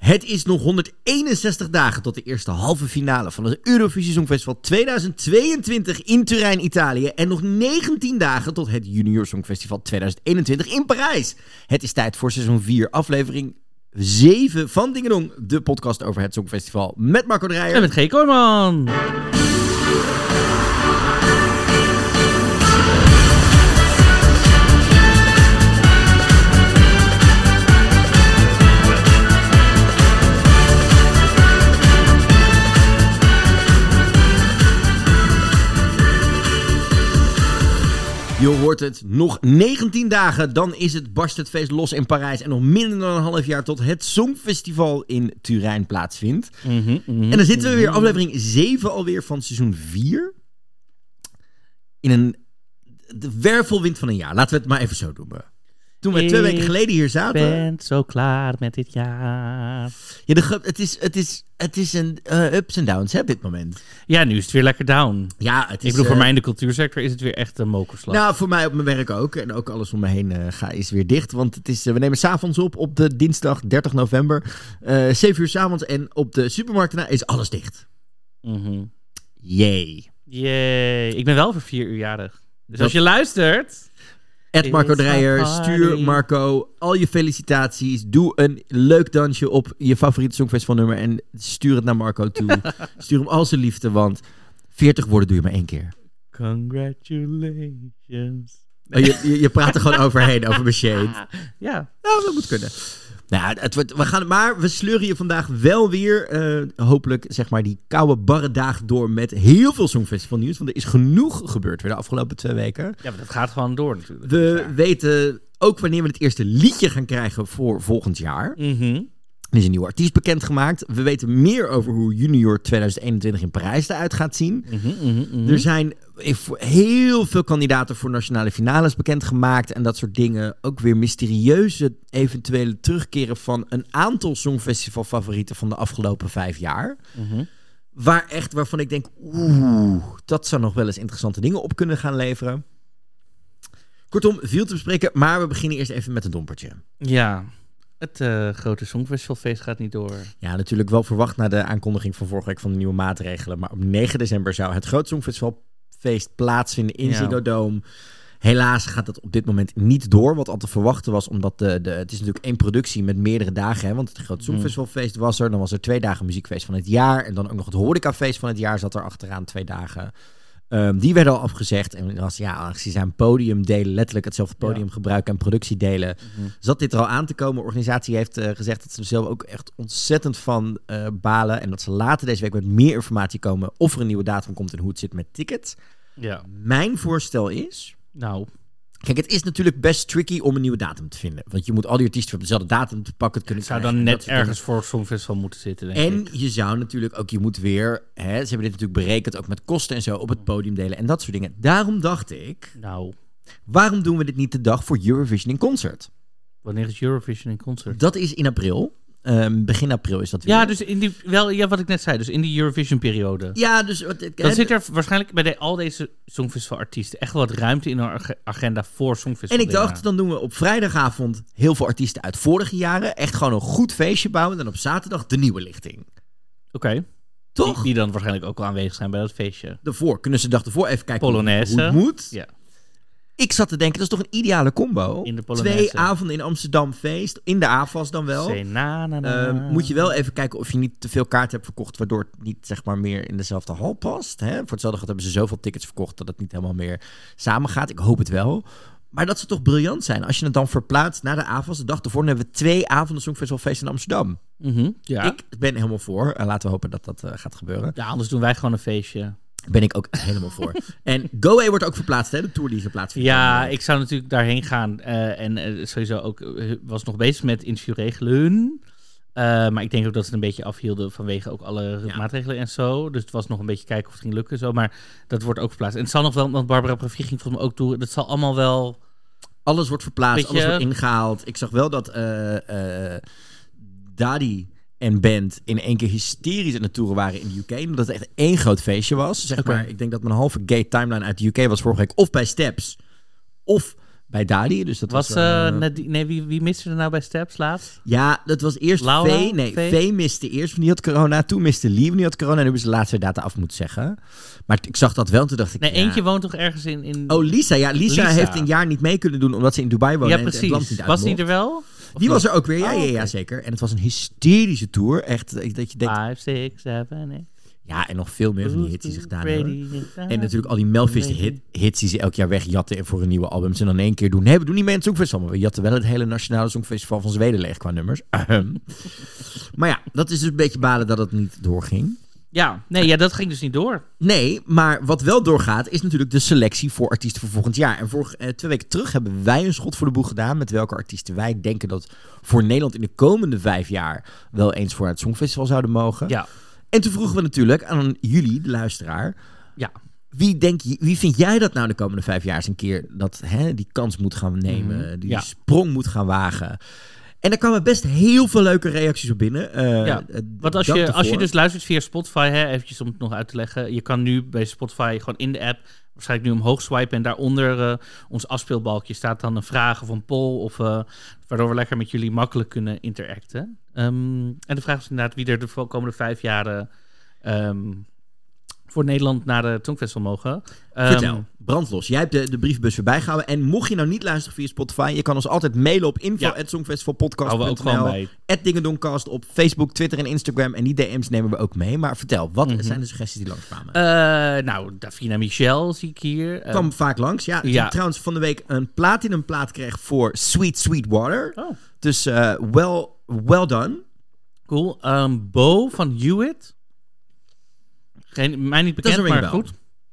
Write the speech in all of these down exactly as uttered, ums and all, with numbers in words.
Het is nog honderdeenenzestig dagen tot de eerste halve finale van het Eurovisie Songfestival tweeduizend tweeëntwintig in Turijn, Italië. En nog negentien dagen tot het Junior Songfestival tweeduizend eenentwintig in Parijs. Het is tijd voor seizoen vier, aflevering zeven van Dingedong. De podcast over het Songfestival met Marco Dreyer. En met G. Kooijman. Je hoort het, nog negentien dagen, dan is het barst het feest los in Parijs. En nog minder dan een half jaar tot het Songfestival in Turijn plaatsvindt. Mm-hmm, mm-hmm, en dan zitten we weer, aflevering zeven alweer van seizoen vier. In een de wervelwind van een jaar. Laten we het maar even zo doen. Toen we twee weken geleden hier zaten... Ik ben zo klaar met dit jaar. Ja, de, het, is, het, is, het is een uh, ups en downs hè, op dit moment. Ja, nu is het weer lekker down. Ja, het is, ik bedoel, voor uh, mij in de cultuursector is het weer echt een mokerslag. Nou, voor mij op mijn werk ook. En ook alles om me heen uh, ga, is weer dicht. Want het is, uh, we nemen 's avonds op op de dinsdag dertig november. Uh, zeven uur 's avonds. En op de supermarkt daarna is alles dicht. Mm-hmm. Yay. Yay. Ik ben wel voor vier uur jarig. Dus dat... als je luistert... Ed Marco Dreyer, stuur Marco al je felicitaties. Doe een leuk dansje op je favoriete Songfestivalnummer en stuur het naar Marco toe. Stuur hem al zijn liefde, want veertig woorden doe je maar één keer. Congratulations. Oh, je, je, je praat er gewoon overheen, over mijn shade. Ja. Nou, dat moet kunnen. Nou, het wordt, we gaan, maar we sleuren je vandaag wel weer, uh, hopelijk, zeg maar, die koude barre dagen door met heel veel Songfestival nieuws. Want er is genoeg gebeurd weer de afgelopen twee weken. Ja, maar dat gaat gewoon door natuurlijk. We ja. weten ook wanneer we het eerste liedje gaan krijgen voor volgend jaar. Mm-hmm. Er is een nieuwe artiest bekendgemaakt. We weten meer over hoe Junior tweeduizend eenentwintig in Parijs eruit gaat zien. Mm-hmm, mm-hmm. Er zijn heel veel kandidaten voor nationale finales bekendgemaakt. En dat soort dingen. Ook weer mysterieuze eventuele terugkeren van een aantal Songfestival-favorieten van de afgelopen vijf jaar. Mm-hmm. Waar echt, waarvan ik denk, oeh, dat zou nog wel eens interessante dingen op kunnen gaan leveren. Kortom, veel te bespreken. Maar we beginnen eerst even met een dompertje. Ja. Het uh, grote Songfestivalfeest gaat niet door. Ja, natuurlijk wel verwacht na de aankondiging van vorige week van de nieuwe maatregelen. Maar op negen december zou het grote Songfestivalfeest plaatsvinden in ja. Ziggo Dome. Helaas gaat dat op dit moment niet door, wat al te verwachten was. Omdat de, de, het is natuurlijk één productie met meerdere dagen. Hè, want het grote Songfestivalfeest was er. Dan was er twee dagen muziekfeest van het jaar. En dan ook nog het horecafeest van het jaar zat er achteraan twee dagen. Um, die werden al afgezegd. En was, ja, aangezien zij een podium delen, letterlijk hetzelfde podium ja. gebruiken en productie delen, mm-hmm. zat dit er al aan te komen. De organisatie heeft uh, gezegd dat ze er zelf ook echt ontzettend van uh, balen. En dat ze later deze week met meer informatie komen of er een nieuwe datum komt en hoe het zit met tickets. Ja. Mijn voorstel is... Nou... Kijk, het is natuurlijk best tricky om een nieuwe datum te vinden. Want je moet al die artiesten op dezelfde datum te pakken. Het zou dan net ergens voor het Songfestival moeten zitten, denk en ik. je zou natuurlijk ook, je moet weer... Hè, ze hebben dit natuurlijk berekend, ook met kosten en zo, op het podium delen en dat soort dingen. Daarom dacht ik... Nou... Waarom doen we dit niet de dag voor Eurovision in concert? Wanneer is Eurovision in concert? Dat is in april. Um, begin april is dat weer. Ja, dus in die, wel, ja, wat ik net zei, dus in die Eurovision-periode. Ja, dus... Wat, dan hè, zit er waarschijnlijk bij de, al deze Songfestival-artiesten echt wel wat ruimte in hun agenda voor Songfestival. En ik dacht, dan doen we op vrijdagavond heel veel artiesten uit vorige jaren. Echt gewoon een goed feestje bouwen. En dan op zaterdag de nieuwe lichting. Oké. Okay. Toch? Die, die dan waarschijnlijk ook wel aanwezig zijn bij dat feestje. Daarvoor kunnen ze de dag ervoor even kijken Polonaise. hoe het moet. Ja. Ik zat te denken, dat is toch een ideale combo? In de Polonaise. Twee avonden in Amsterdam feest. In de A F A S dan wel. Na, na, na. Uh, moet je wel even kijken of je niet te veel kaarten hebt verkocht, waardoor het niet zeg maar meer in dezelfde hal past. Hè? Voor hetzelfde geld hebben ze zoveel tickets verkocht dat het niet helemaal meer samen gaat. Ik hoop het wel. Maar dat zou toch briljant zijn als je het dan verplaatst naar de A F A S. De dag ervoor dan hebben we twee avonden Songfestivalfeest in Amsterdam. Mm-hmm, ja. Ik ben helemaal voor. En laten we hopen dat dat uh, gaat gebeuren. Ja, anders doen wij gewoon een feestje. Ben ik ook helemaal voor. En Go Away wordt ook verplaatst, hè? De tour die ze plaatsvindt. Ja, ik zou natuurlijk daarheen gaan. Uh, en uh, sowieso ook uh, was nog bezig met interview regelen. Uh, maar ik denk ook dat ze het een beetje afhielden vanwege ook alle ja. maatregelen en zo. Dus het was nog een beetje kijken of het ging lukken. Zo. Maar dat wordt ook verplaatst. En het zal nog wel, want Barbara Pravi ging volgens mij ook toe. Dat zal allemaal wel... Alles wordt verplaatst, beetje... alles wordt ingehaald. Ik zag wel dat uh, uh, Dadi en band in één keer hysterisch aan het toeren waren in de U K. Omdat het echt één groot feestje was. Zeg okay. maar, ik denk dat mijn halve gay timeline uit de U K was vorige week of bij Steps of bij Dali. Dus dat was, was uh, uh, net, nee, wie, wie miste er nou bij Steps laatst? Ja, dat was eerst Laura? V. Nee, V? V miste eerst, want die had corona. Toen miste Lee, die had corona. En nu hebben ze de laatste data af moeten zeggen. Maar ik zag dat wel en toen dacht ik... Nee, ja. eentje woont toch ergens in... in... Oh, Lisa. Ja, Lisa, Lisa heeft een jaar niet mee kunnen doen, omdat ze in Dubai woonde. Ja, precies. En het land niet was die er wel? Of die nog? Was er ook weer, ja, oh, ja, ja, okay. zeker. En het was een hysterische tour. Echt, dat je denkt... vijf, zes, zeven, eight. Ja, en nog veel meer van die hits die ze gedaan hebben. En natuurlijk al die Melvis hit, hits die ze elk jaar wegjatten voor een nieuwe album. En dan één keer doen. Nee, we doen niet mee aan het Songfestival. Maar we jatten wel het hele Nationale Songfestival van Zweden leeg qua nummers. Ahem. Maar ja, dat is dus een beetje balen dat het niet doorging. Ja, nee, ja, dat ging dus niet door. Nee, maar wat wel doorgaat is natuurlijk de selectie voor artiesten voor volgend jaar. En vorige, eh, twee weken terug hebben wij een schot voor de boeg gedaan met welke artiesten wij denken dat voor Nederland in de komende vijf jaar wel eens voor het Songfestival zouden mogen. Ja. En toen vroegen we natuurlijk aan jullie, de luisteraar. Ja. Wie, denk je, wie vind jij dat nou de komende vijf jaar eens een keer dat hè, die kans moet gaan nemen, mm-hmm. die ja. sprong moet gaan wagen? En er kwamen best heel veel leuke reacties op binnen. Uh, ja, want als je, als je dus luistert via Spotify, hè, eventjes om het nog uit te leggen. Je kan nu bij Spotify gewoon in de app waarschijnlijk nu omhoog swipen. En daaronder uh, ons afspeelbalkje staat dan een vraag of een poll. Of, uh, waardoor we lekker met jullie makkelijk kunnen interacten. Um, en de vraag is inderdaad wie er de komende vijf jaar um, voor Nederland naar de Songfestival mogen. Um, Vertel, brandlos. Jij hebt de, de brievenbus voorbij gehouden. En mocht je nou niet luisteren via Spotify, je kan ons altijd mailen op info at songfestivalpodcast punt n l, at dingedonkast op Facebook, Twitter en Instagram. En die D M's nemen we ook mee. Maar vertel, wat mm-hmm. zijn de suggesties die langskwamen? Uh, nou, Davina Michel zie ik hier. Kwam uh, vaak langs, ja. Die ja. trouwens van de week een platinum plaat kreeg voor Sweet Sweet Water. Oh. Dus uh, well, well done. Cool. Um, Bo van Hewitt. Geen, mij niet bekend, maar goed.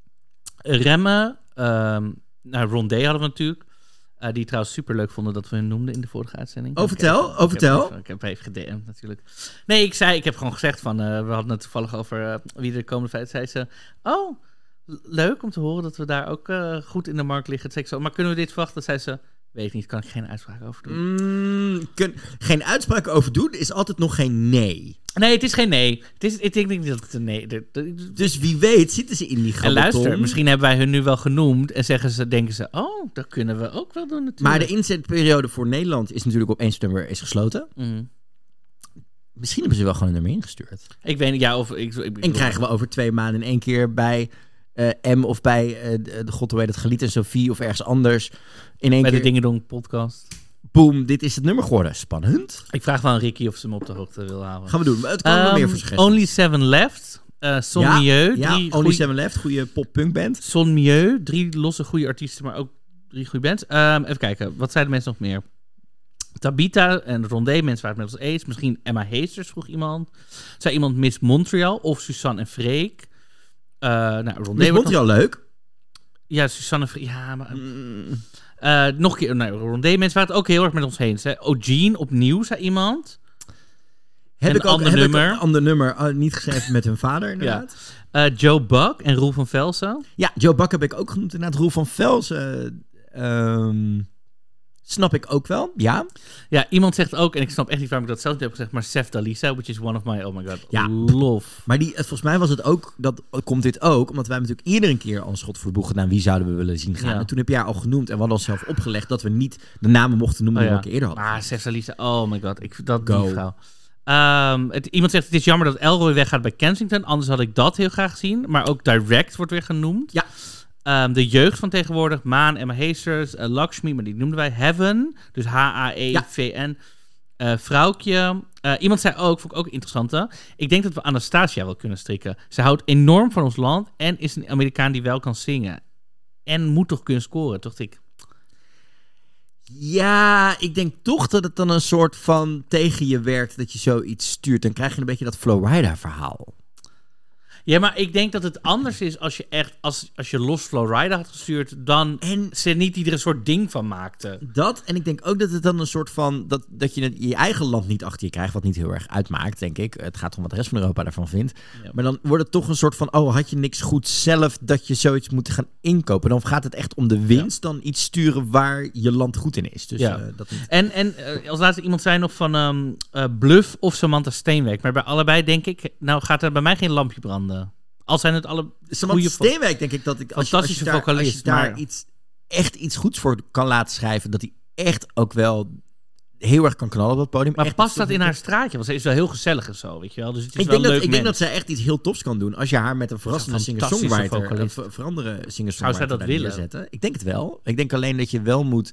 Remmen. Um, nou, Rondé hadden we natuurlijk. Uh, die trouwens super leuk vonden dat we hun noemden in de vorige uitzending. Oh, vertel. Oh, vertel. Ik heb even gedm'd natuurlijk. Nee, ik zei, ik heb gewoon gezegd van, uh, we hadden het toevallig over uh, wie er de komende vijf zei ze. Oh, leuk om te horen dat we daar ook uh, goed in de markt liggen. Zei ik zo, maar kunnen we dit verwachten? Zei ze, weet ik niet, kan ik geen uitspraak over doen. Mm, kun, geen uitspraak over doen is altijd nog geen nee. Nee, het is geen nee. Het is, ik denk niet dat het een nee is. Dus wie weet zitten ze in die gabbelton. En luister, misschien hebben wij hun nu wel genoemd en zeggen ze, denken ze, oh, dat kunnen we ook wel doen natuurlijk. Maar de inzetperiode voor Nederland is natuurlijk op één september is gesloten. Mm. Misschien hebben ze wel gewoon een nummer ingestuurd. Ik weet niet, ja, of... Ik, ik, en krijgen we over twee maanden in één keer bij uh, M of bij uh, de God, hoe heet het, Geliet en Sophie of ergens anders. In één bij keer... de Dingedong podcast. Boom, dit is het nummer geworden. Spannend. Ik vraag wel aan Ricky of ze me op de hoogte wil houden. Gaan we doen. Het kan um, nog meer voor suggesties. Only Seven Left. Uh, Son ja, Mieux. Ja, Only goeie... Seven Left. Goede pop-punk band. Son Mieux. Drie losse goede artiesten, maar ook drie goede bands. Um, even kijken. Wat zeiden mensen nog meer? Tabita en Rondé. Mensen waren het met ons eens. Misschien Emma Heesters vroeg iemand. Zei iemand Miss Montreal of Suzanne en Freek. Uh, nou, Rondé Miss Montreal nog... leuk. Ja, Suzanne en Freek. Ja, maar... Mm. Uh, nog een keer, nou, Rondé, mensen waren het ook heel erg met ons heen. O'Gene opnieuw, zei iemand. Heb en ik ook ander heb nummer. Ik een ander nummer, uh, niet geschreven met hun vader, inderdaad. Ja. Uh, Joe Buck en Roel van Velsen. Ja, Joe Buck heb ik ook genoemd, inderdaad. Roel van Velsen, um, snap ik ook wel, ja. Ja, iemand zegt ook, en ik snap echt niet waarom ik dat zelf heb gezegd, maar Sef Dalisa, which is one of my, oh my god, ja. love. Maar die, volgens mij was het ook, dat komt dit ook, omdat wij natuurlijk iedere keer al een schot voor de boeg gedaan, wie zouden we willen zien gaan. Ja. En toen heb jij al genoemd, en we hadden ons zelf opgelegd, dat we niet de namen mochten noemen oh, ja. die we eerder hadden. Maar Sef Dalisa, oh my god, ik, dat die vrouw. Um, het, iemand zegt, het is jammer dat Elroy weggaat bij Kensington, anders had ik dat heel graag gezien. Maar ook Direct wordt weer genoemd. Ja. Um, de jeugd van tegenwoordig, Maan, Emma Heesters, uh, Lakshmi, maar die noemden wij Heaven, dus H A E V N. Ja. Uh, Vrouwtje. Uh, iemand zei ook, vond ik ook interessant, hè? Ik denk dat we Anastasia wel kunnen strikken. Ze houdt enorm van ons land en is een Amerikaan die wel kan zingen. En moet toch kunnen scoren, dacht ik. Ja, ik denk toch dat het dan een soort van tegen je werkt dat je zoiets stuurt. Dan krijg je een beetje dat Flowrida verhaal. Ja, maar ik denk dat het anders is als je echt, als, als je los Flowrida had gestuurd, dan en ze niet ieder een soort ding van maakte. Dat, en ik denk ook dat het dan een soort van, dat, dat je het, je eigen land niet achter je krijgt, wat niet heel erg uitmaakt, denk ik. Het gaat om wat de rest van Europa daarvan vindt. Ja. Maar dan wordt het toch een soort van, oh, had je niks goed zelf dat je zoiets moet gaan inkopen. Dan gaat het echt om de winst, ja. dan iets sturen waar je land goed in is. Dus, ja. uh, dat niet. En, en uh, als laatste iemand zei nog van um, uh, Bluff of Samantha Steenwijk. Maar bij allebei denk ik, nou gaat er bij mij geen lampje branden. Al zijn het alle Samantha Steenwijk denk ik dat ik... Als fantastische je, als je vocalist. Als je daar maar... iets echt iets goeds voor kan laten schrijven. Dat hij echt ook wel heel erg kan knallen op dat podium. Maar echt past dat in haar straatje? Want ze is wel heel gezellig en zo, weet je wel. Dus het is ik wel denk, leuk dat, ik denk mens. dat zij echt iets heel tofs kan doen. Als je haar met een verrassende singer-songwriter... Een ver- veranderde singer-songwriter Zou zij dat willen? Neerzetten. Ik denk het wel. Ik denk alleen dat je wel moet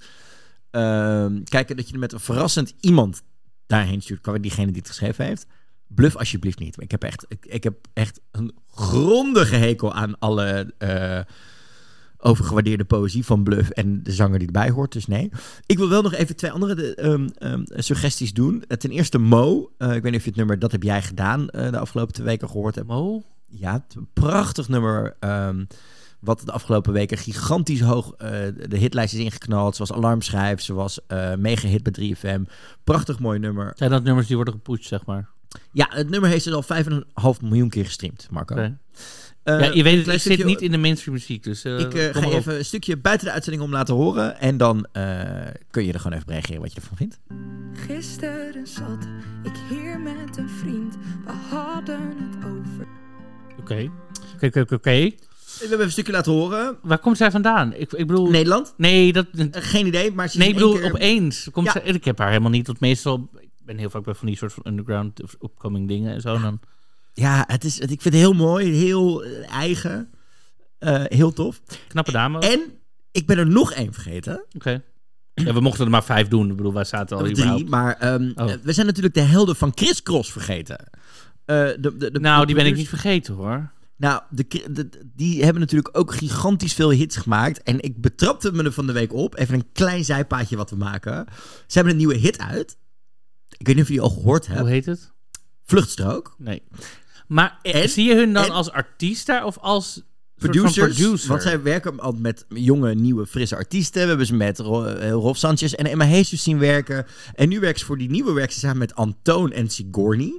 uh, kijken dat je met een verrassend iemand daarheen stuurt. Qua diegene die het geschreven heeft. Bluff alsjeblieft niet. Ik heb echt, ik, ik heb echt een grondige hekel aan alle... Uh, overgewaardeerde poëzie van Bluff en de zanger die erbij hoort. Dus nee. Ik wil wel nog even twee andere de, um, um, suggesties doen. Uh, ten eerste Mo. Uh, ik weet niet of je het nummer Dat Heb Jij Gedaan uh, de afgelopen twee weken gehoord hebt. Mo? Ja, het een prachtig nummer. Um, wat de afgelopen weken gigantisch hoog uh, de hitlijst is ingeknald. Zoals Alarmschijf. Zoals uh, mega hit bij drie F M. Prachtig mooi nummer. Zijn dat nummers die worden gepusht, zeg maar? Ja, het nummer heeft dus al vijf komma vijf miljoen keer gestreamd, Marco. Okay. Uh, ja, je weet het, ik stukje, zit niet in de mainstream muziek, dus... Uh, ik uh, ga je even een stukje buiten de uitzending om laten horen. En dan uh, kun je er gewoon even op reageren wat je ervan vindt. Gisteren zat ik hier met een vriend. We hadden het over... Oké, oké, oké, oké. We hebben een stukje laten horen. Waar komt zij vandaan? Ik, ik bedoel... Nederland? Nee, dat... Uh, geen idee, maar... Ze nee, ik bedoel, keer... opeens. Komt ja. zij... Ik heb haar helemaal niet, want meestal... Ik ben heel vaak bij van die soort van underground of upcoming dingen en zo. Ja. Dan... Ja, het is, het, ik vind het heel mooi, heel uh, eigen, uh, heel tof. Knappe dame. En ik ben er nog één vergeten. Oké. Okay. Ja, we mochten er maar vijf doen. Ik bedoel, wij zaten al drie, überhaupt. maar um, oh. uh, we zijn natuurlijk de helden van Criss Cross vergeten. Uh, de, de, de, nou, de die ben ik niet vergeten, hoor. Nou, de, de, die hebben natuurlijk ook gigantisch veel hits gemaakt. En ik betrapte me er van de week op. Even een klein zijpaadje wat we maken. Ze hebben een nieuwe hit uit. Ik weet niet of je die al gehoord hebt. Hoe heet het? Vluchtstrook. Nee. Maar en, zie je hun dan en, als artiest daar of als producers? Producer? Want zij werken al met jonge, nieuwe, frisse artiesten. We hebben ze met Rolf Sanchez en Emma Jesus zien werken. En nu werken ze voor die nieuwe werken ze samen met Antoon en Sigourney.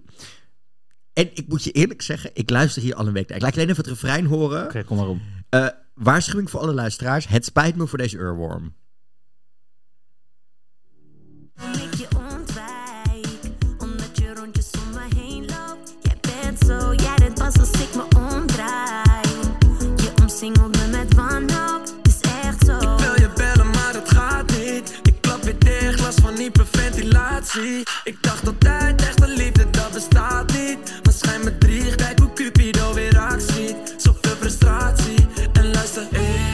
En ik moet je eerlijk zeggen, ik luister hier al een week naar. Ik laat alleen even het refrein horen. Oké, okay, kom maar op. Uh, waarschuwing voor alle luisteraars. Het spijt me voor deze earworm. Zo, jij deed pas als ik me omdraai. Je omsingelt me met wanhoop, het is echt zo. Ik wil je bellen, maar het gaat niet. Ik klap weer dicht, last van hyperventilatie. Ik dacht altijd, echte liefde, dat bestaat niet. Maar schijn me drie, kijk hoe Cupido weer actie. Zoveel frustratie, en luister,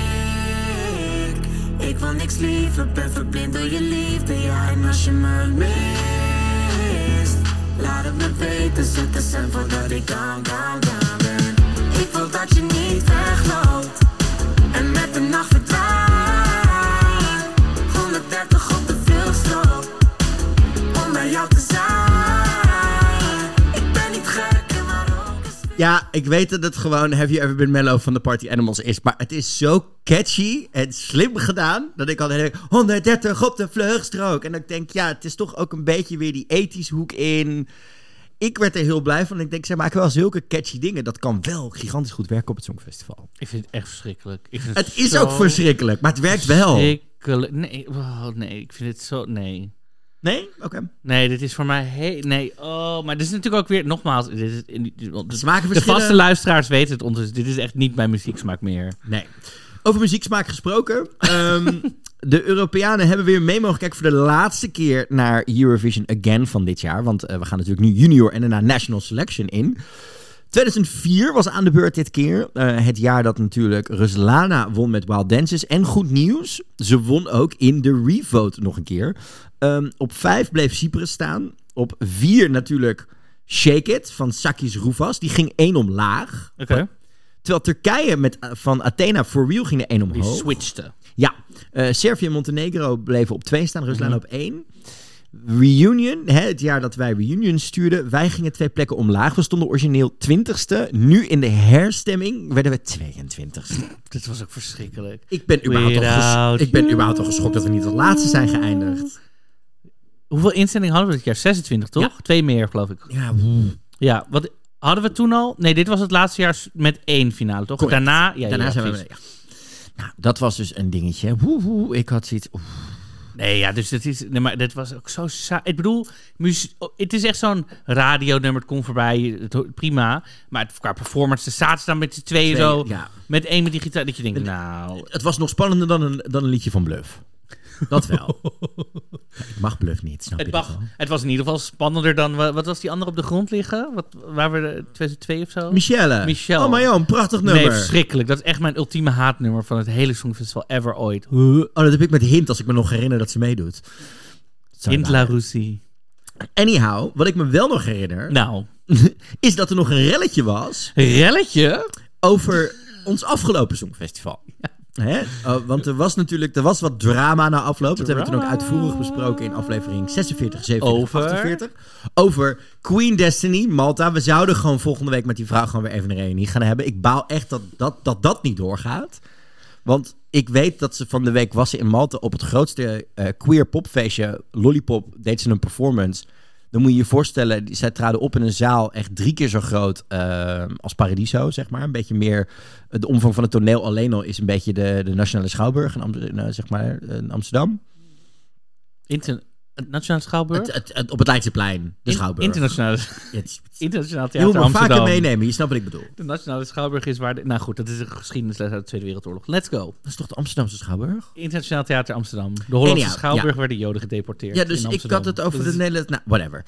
ik Ik wil niks liever, ben verblind door je liefde. Ja, en als je me mist, laat het me weten, zet de cent voordat ik down, down, down ben. Ik wil dat je niet wegloopt en met de nacht verdwijnt. honderddertig op de vluchtstrook om bij jou te zijn. Ik ben niet gek, maar ook is... Ja, ik weet dat het gewoon Have You Ever Been Mellow van de Party Animals is. Maar het is zo catchy en slim gedaan dat ik al denk honderddertig op de vluchtstrook. En dan denk ik, ja, het is toch ook een beetje weer die ethisch hoek in. Ik werd er heel blij van. Ik denk, zij maken wel zulke catchy dingen. Dat kan wel gigantisch goed werken op het Songfestival. Ik vind het echt verschrikkelijk. Ik vind het het is zo ook verschrikkelijk, maar het werkt wel. Verschrikkelijk. Nee, oh, nee, ik vind het zo... Nee. Nee? Oké. Okay. Nee, dit is voor mij... He- nee, oh, maar dit is natuurlijk ook weer... Nogmaals, dit is, dit, dit, de vaste luisteraars weten het ondertussen. Dit is echt niet mijn muzieksmaak meer. Nee. Over muzieksmaak gesproken. um, de Europeanen hebben weer mee mogen kijken voor de laatste keer naar Eurovision Again van dit jaar. Want uh, we gaan natuurlijk nu junior en daarna national selection in. tweeduizend vier was aan de beurt dit keer. Uh, het jaar dat natuurlijk Ruslana won met Wild Dances. En goed nieuws, ze won ook in de revote nog een keer. Um, op vijf bleef Cyprus staan. Op vier natuurlijk Shake It van Sakis Roufas. Die ging één omlaag. Oké. Okay. Terwijl Turkije met, van Athena For Real ging er één omhoog. Die switchte. Ja. Uh, Servië en Montenegro bleven op twee staan. Rusland mm-hmm. op één. Reunion, hè, het jaar dat wij Reunion stuurden. Wij gingen twee plekken omlaag. We stonden origineel twintigste. Nu in de herstemming werden we tweeëntwintigste. Dit was ook verschrikkelijk. Ik ben überhaupt, al, ges- ik ben überhaupt al geschokt dat we niet als laatste zijn geëindigd. Hoeveel inzendingen hadden we dit jaar? zesentwintig, toch? Ja. Twee meer, geloof ik. Ja, woe. Ja, wat hadden we toen al? Nee, dit was het laatste jaar met één finale, toch? Correct. Daarna, ja, Daarna ja, zijn we... Ja. Nou, dat was dus een dingetje. Woe, woe, ik had zoiets... Oef. Nee, ja, dus het is, nee, maar dat was ook zo saai. Ik bedoel, muzie- het is echt zo'n radionummer, het komt voorbij, het, prima. Maar het, qua performance, zaten ze dan met z'n tweeën Twee, zo, ja. met één met die gitaar, dat je denkt, nou... Het was nog spannender dan een, dan een liedje van Bluff. Dat wel. Ik mag Bluff niet, snap Het, je mag, dat wel? het was in ieder geval spannender dan... Wat, wat was die andere op de grond liggen? Wat, waar we de tweeduizend twee of zo? Michelle. Michelle. Oh, maar joh, een prachtig nummer. Nee, verschrikkelijk. Dat is echt mijn ultieme haatnummer van het hele Songfestival ever ooit. Oh, dat heb ik met Hint, als ik me nog herinner dat ze meedoet. Sorry, Hint La Russie. Anyhow, wat ik me wel nog herinner... Nou, is dat er nog een relletje was... relletje? over ons afgelopen Songfestival. Hè? Oh, want er was natuurlijk er was wat drama na afloop. Dat hebben we toen ook uitvoerig besproken in aflevering zesenveertig, zevenenveertig, Over? achtenveertig. Over Queen Destiny, Malta. We zouden gewoon volgende week met die vrouw gewoon weer even een reunie gaan hebben. Ik baal echt dat dat, dat, dat niet doorgaat. Want ik weet dat ze van de week was ze in Malta op het grootste uh, queer popfeestje. Lollipop deed ze een performance. Dan moet je je voorstellen, zij traden op in een zaal echt drie keer zo groot uh, als Paradiso, zeg maar. Een beetje meer, de omvang van het toneel alleen al is een beetje de, de Nationale Schouwburg in, Am- uh, zeg maar, in Amsterdam. Inter- Nationaal Schouwburg? Het, het, het, op het Leidseplein, de In- Schouwburg. Internationale, Ja, het is- Internationaal je Theater moet me vaker Amsterdam. meenemen, je snapt wat ik bedoel. De Nationale Schouwburg is waar... De, nou goed, dat is een geschiedenisles uit de Tweede Wereldoorlog. Let's go. Dat is toch de Amsterdamse Schouwburg? Internationaal Theater Amsterdam. De Hollandse Anyhow, Schouwburg ja. werden Joden gedeporteerd. Ja, dus in ik Amsterdam. had het over Dat de is- Nederlandse... Nou, whatever.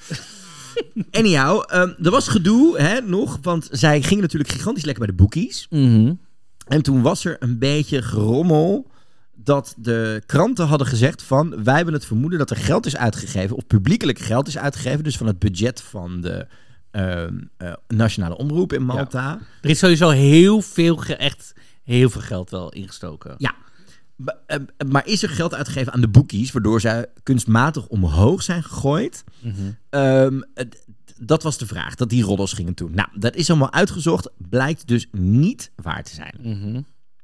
Anyhow, um, er was gedoe, hè, nog. Want zij gingen natuurlijk gigantisch lekker bij de boekies. Mhm. En toen was er een beetje gerommel dat de kranten hadden gezegd van... wij hebben het vermoeden dat er geld is uitgegeven... of publiekelijk geld is uitgegeven... dus van het budget van de uh, uh, nationale omroep in Malta. Er is sowieso heel veel, ge- echt heel veel geld wel ingestoken. Ja. Ba- uh, maar is er geld uitgegeven aan de boekies... waardoor zij kunstmatig omhoog zijn gegooid? Mhm. Um, het- dat was de vraag, dat die roddels gingen doen. Nou, dat is allemaal uitgezocht. Blijkt dus niet waar te zijn. Mhm.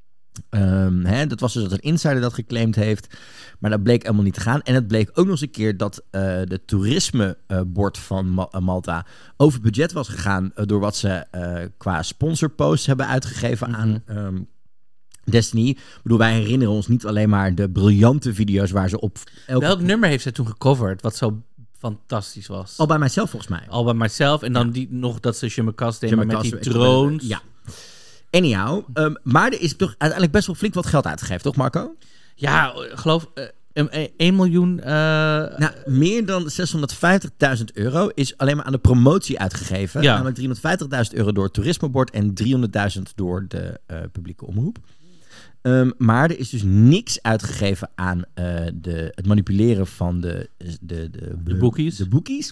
Um, hè, dat was dus dat een insider dat geclaimd heeft. Maar dat bleek helemaal niet te gaan. En het bleek ook nog eens een keer dat uh, de toerismebord van Ma- uh, Malta over budget was gegaan. Uh, door wat ze uh, qua sponsorposts hebben uitgegeven Mhm. aan um, Destiny. Ik bedoel, wij herinneren ons niet alleen maar de briljante video's waar ze op... Elke... Welk nummer heeft zij toen gecoverd, wat zo fantastisch was? Al bij mijzelf volgens mij. Al bij Myself. En dan die, nog dat ze Je me Cas deed, Je maar me met Cas- die ik- drones. Ja. Anyhow, um, maar er is toch uiteindelijk best wel flink wat geld uitgegeven, toch Marco? Ja, geloof... Uh, één miljoen... Uh, Nou, meer dan zeshonderdvijftigduizend euro is alleen maar aan de promotie uitgegeven. Ja. Namelijk driehonderdvijftigduizend euro door het toerismebord en driehonderdduizend door de uh, publieke omroep. Um, maar er is dus niks uitgegeven aan uh, de, het manipuleren van de, de, de, De boekies. De boekies.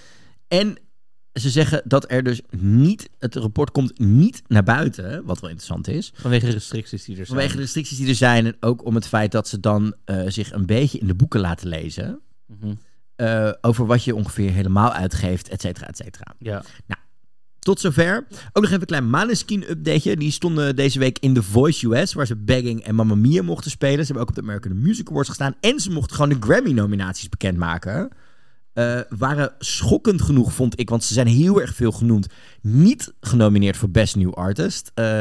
En ze zeggen dat er dus niet... Het rapport komt niet naar buiten, wat wel interessant is. vanwege de restricties die er zijn. Vanwege de restricties die er zijn en ook om het feit dat ze dan uh, zich een beetje in de boeken laten lezen. Mhm. Uh, over wat je ongeveer helemaal uitgeeft, et cetera, et cetera. Ja. Tot zover. Ook nog even een klein Maneskin-updateje. Die stonden deze week in The Voice U S, waar ze Begging en Mamma Mia mochten spelen. Ze hebben ook op de American Music Awards gestaan. En ze mochten gewoon de Grammy-nominaties bekendmaken. Uh, waren schokkend genoeg, vond ik, want ze zijn heel erg veel genoemd. Niet genomineerd voor Best New Artist. Uh,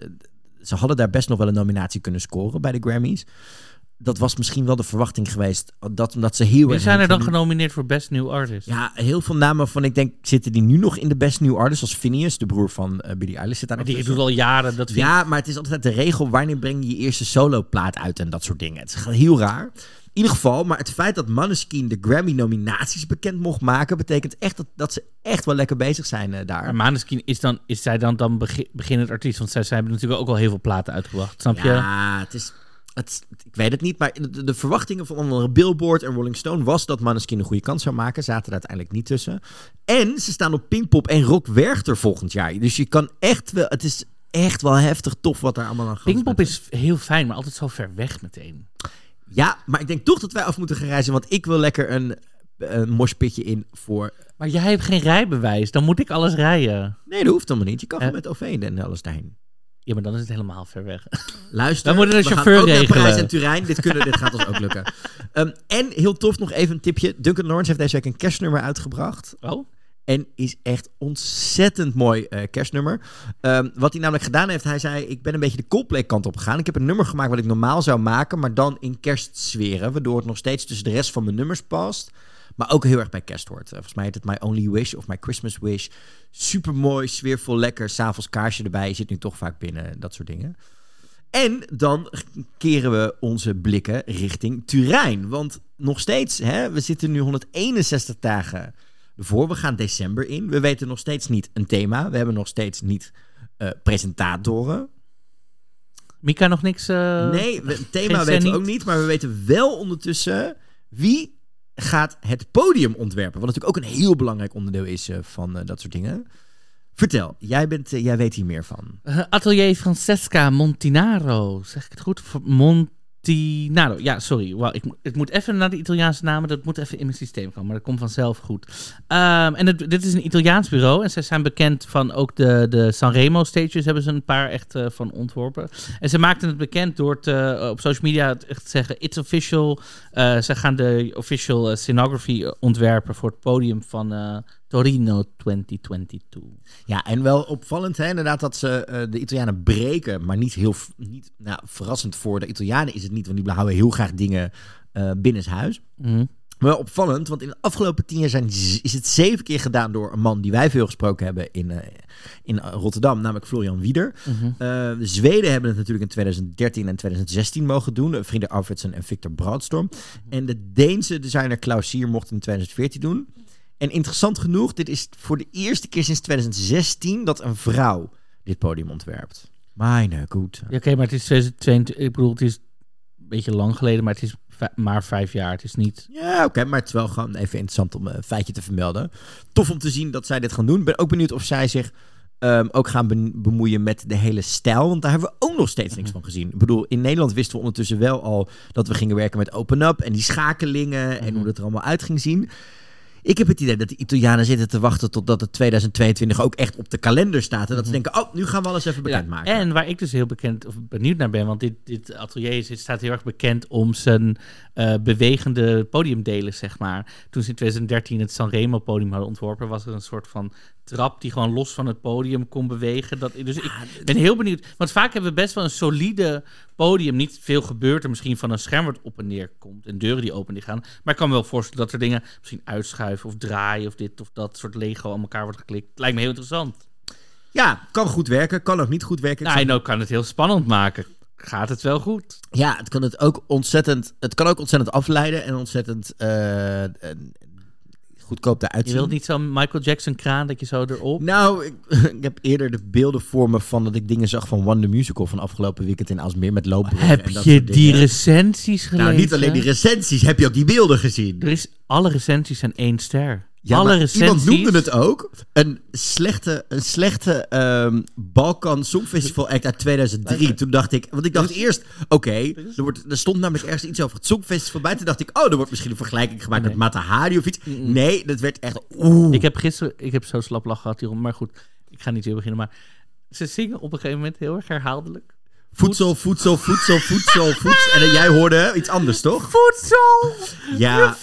ze hadden daar best nog wel een nominatie kunnen scoren bij de Grammys. Dat was misschien wel de verwachting geweest. Dat, omdat ze heel Wie erg zijn er dan genoemd- genomineerd voor Best New Artist? Ja, heel veel namen van, ik denk, zitten die nu nog in de Best New Artist. Als Phineas, de broer van uh, Billie Eilish, zit daar Maar nog die tussen. doet al jaren. Dat vind ik- Ja, maar het is altijd de regel, wanneer breng je je eerste soloplaat uit en dat soort dingen. Het is heel raar. In ieder geval, maar het feit dat Maneskin de Grammy-nominaties bekend mocht maken, betekent echt dat, dat ze echt wel lekker bezig zijn uh, daar. Maar Maneskin is, dan, is zij dan, dan begin, beginnend artiest? Want zij, zij hebben natuurlijk ook al heel veel platen uitgebracht. Snap je? Ja, het is... Het, ik weet het niet, maar de, de verwachtingen van onder Billboard en Rolling Stone was dat Maneskin een goede kans zou maken. Zaten er uiteindelijk niet tussen. En ze staan op Pinkpop en Rock Werchter volgend jaar. Dus je kan echt wel... Het is echt wel heftig tof wat daar allemaal aan gaat. Pinkpop is heel fijn, maar altijd zo ver weg meteen. Ja, maar ik denk toch dat wij af moeten gaan reizen. Want ik wil lekker een, een moshpitje in voor... Maar jij hebt geen rijbewijs, dan moet ik alles rijden. Nee, dat hoeft helemaal niet. Je kan Eh? gewoon met O V en alles daarheen. Ja, maar dan is het helemaal ver weg. Luister, Dan moeten we een we chauffeur gaan ook naar regelen. Parijs en Turijn. Dit, kunnen, dit gaat ons ook lukken. Um, en heel tof, nog even een tipje. Duncan Lawrence heeft deze week een kerstnummer uitgebracht. Oh? En is echt ontzettend mooi uh, kerstnummer. Um, wat hij namelijk gedaan heeft, hij zei... ik ben een beetje de Coldplay kant op gegaan. Ik heb een nummer gemaakt wat ik normaal zou maken... maar dan in kerstsferen. Waardoor het nog steeds tussen de rest van mijn nummers past. Maar ook heel erg bij kerst hoort. Uh, volgens mij heet het My Only Wish of My Christmas Wish. Supermooi, sfeervol, lekker. 's Avonds kaarsje erbij. Je zit nu toch vaak binnen, dat soort dingen. En dan keren we onze blikken richting Turijn. Want nog steeds, hè, we zitten nu honderdeenenzestig dagen... voor, we gaan december in. We weten nog steeds niet een thema. We hebben nog steeds niet uh, presentatoren. Mika nog niks? Uh, nee, we, een thema weten we niet. ook niet. Maar we weten wel ondertussen wie gaat het podium ontwerpen. Wat natuurlijk ook een heel belangrijk onderdeel is uh, van uh, dat soort dingen. Vertel, jij, bent, uh, jij weet hier meer van. Uh, Atelier Francesca Montinaro. Zeg ik het goed? Montinaro. Ja, sorry. Wow, ik, het moet even naar de Italiaanse namen. Dat moet even in mijn systeem komen. Maar dat komt vanzelf goed. Um, en het, dit is een Italiaans bureau. En ze zijn bekend van ook de, de Sanremo stages. Hebben ze een paar echt uh, van ontworpen. En ze maakten het bekend door te, uh, op social media te zeggen... It's official. Uh, ze gaan de official uh, scenography ontwerpen voor het podium van... Uh, Torino twintig tweeëntwintig. Ja, en wel opvallend, hè, inderdaad, dat ze uh, de Italianen breken, maar niet heel niet, nou, verrassend voor de Italianen is het niet, want die houden heel graag dingen uh, binnenshuis. Mm. Maar wel opvallend, want in de afgelopen tien jaar zijn, is het zeven keer gedaan door een man die wij veel gesproken hebben in, uh, in Rotterdam, namelijk Florian Wieder. Mm-hmm. Uh, de Zweden hebben het natuurlijk in twintig dertien en twintig zestien mogen doen. Uh, vrienden Arvidsson en Victor Bradstorm. Mm-hmm. En de Deense designer Klaus Sier mocht in twintig veertien doen. En interessant genoeg, dit is voor de eerste keer sinds twintig zestien dat een vrouw dit podium ontwerpt. Mijn goed. Ja, oké, okay, maar het is twintig tweeëntwintig. Ik bedoel, het is een beetje lang geleden, maar het is v- maar vijf jaar. Het is niet... Ja, oké, okay, maar het is wel gewoon even interessant om een feitje te vermelden. Tof om te zien dat zij dit gaan doen. Ik ben ook benieuwd of zij zich um, ook gaan be- bemoeien met de hele stijl. Want daar hebben we ook nog steeds niks van gezien. Ik bedoel, in Nederland wisten we ondertussen wel al dat we gingen werken met Open Up en die schakelingen mm-hmm. en hoe dat er allemaal uit ging zien. Ik heb het idee dat de Italianen zitten te wachten totdat het twintig tweeëntwintig ook echt op de kalender staat. En dat ze denken, oh, nu gaan we alles even bekendmaken. Ja, en waar ik dus heel bekend of benieuwd naar ben, want dit, dit atelier dit staat heel erg bekend om zijn uh, bewegende podiumdelen, zeg maar. Toen ze in twintig dertien het Sanremo podium hadden ontworpen, was er een soort van trap die gewoon los van het podium kon bewegen. Dat, dus ik ben heel benieuwd. Want vaak hebben we best wel een solide podium. Niet veel gebeurt er misschien van een scherm wat op en neer komt. En deuren die open en die gaan. Maar ik kan me wel voorstellen dat er dingen misschien uitschuiven of draaien of dit of dat soort Lego aan elkaar wordt geklikt. Lijkt me heel interessant. Ja, kan goed werken. Kan ook niet goed werken. Nou, en ook kan het heel spannend maken. Gaat het wel goed? Ja, het kan het ook ontzettend, het kan ook ontzettend afleiden en ontzettend uh, uh, goedkoop eruit zien. Je wilt niet zo'n Michael Jackson kraan dat je zo erop... Nou, ik, ik heb eerder de beelden voor me van dat ik dingen zag van One the Musical van afgelopen weekend in Aalsmeer met loopbruggen. Heb en dat je die dingen. recensies gelezen? Nou, niet alleen die recensies. Heb je ook die beelden gezien? Er is, alle recensies zijn één ster. Ja, alle maar recensies... iemand noemde het ook een slechte, een slechte um, Balkan Songfestival act uit tweeduizend drie. Toen dacht ik, want ik dacht eerst, oké, okay, er, er stond namelijk ergens iets over het Songfestival bij. Toen dacht ik, oh, er wordt misschien een vergelijking gemaakt nee. met Mata Hari of iets. Mm-mm. Nee, dat werd echt, oeh. Ik heb gisteren, ik heb zo slap lach gehad hierom, maar goed, ik ga niet weer beginnen. Maar ze zingen op een gegeven moment heel erg herhaaldelijk. Voedsel, voedsel, voedsel, voedsel, voedsel. En jij hoorde iets anders, toch? Voedsel! Ja.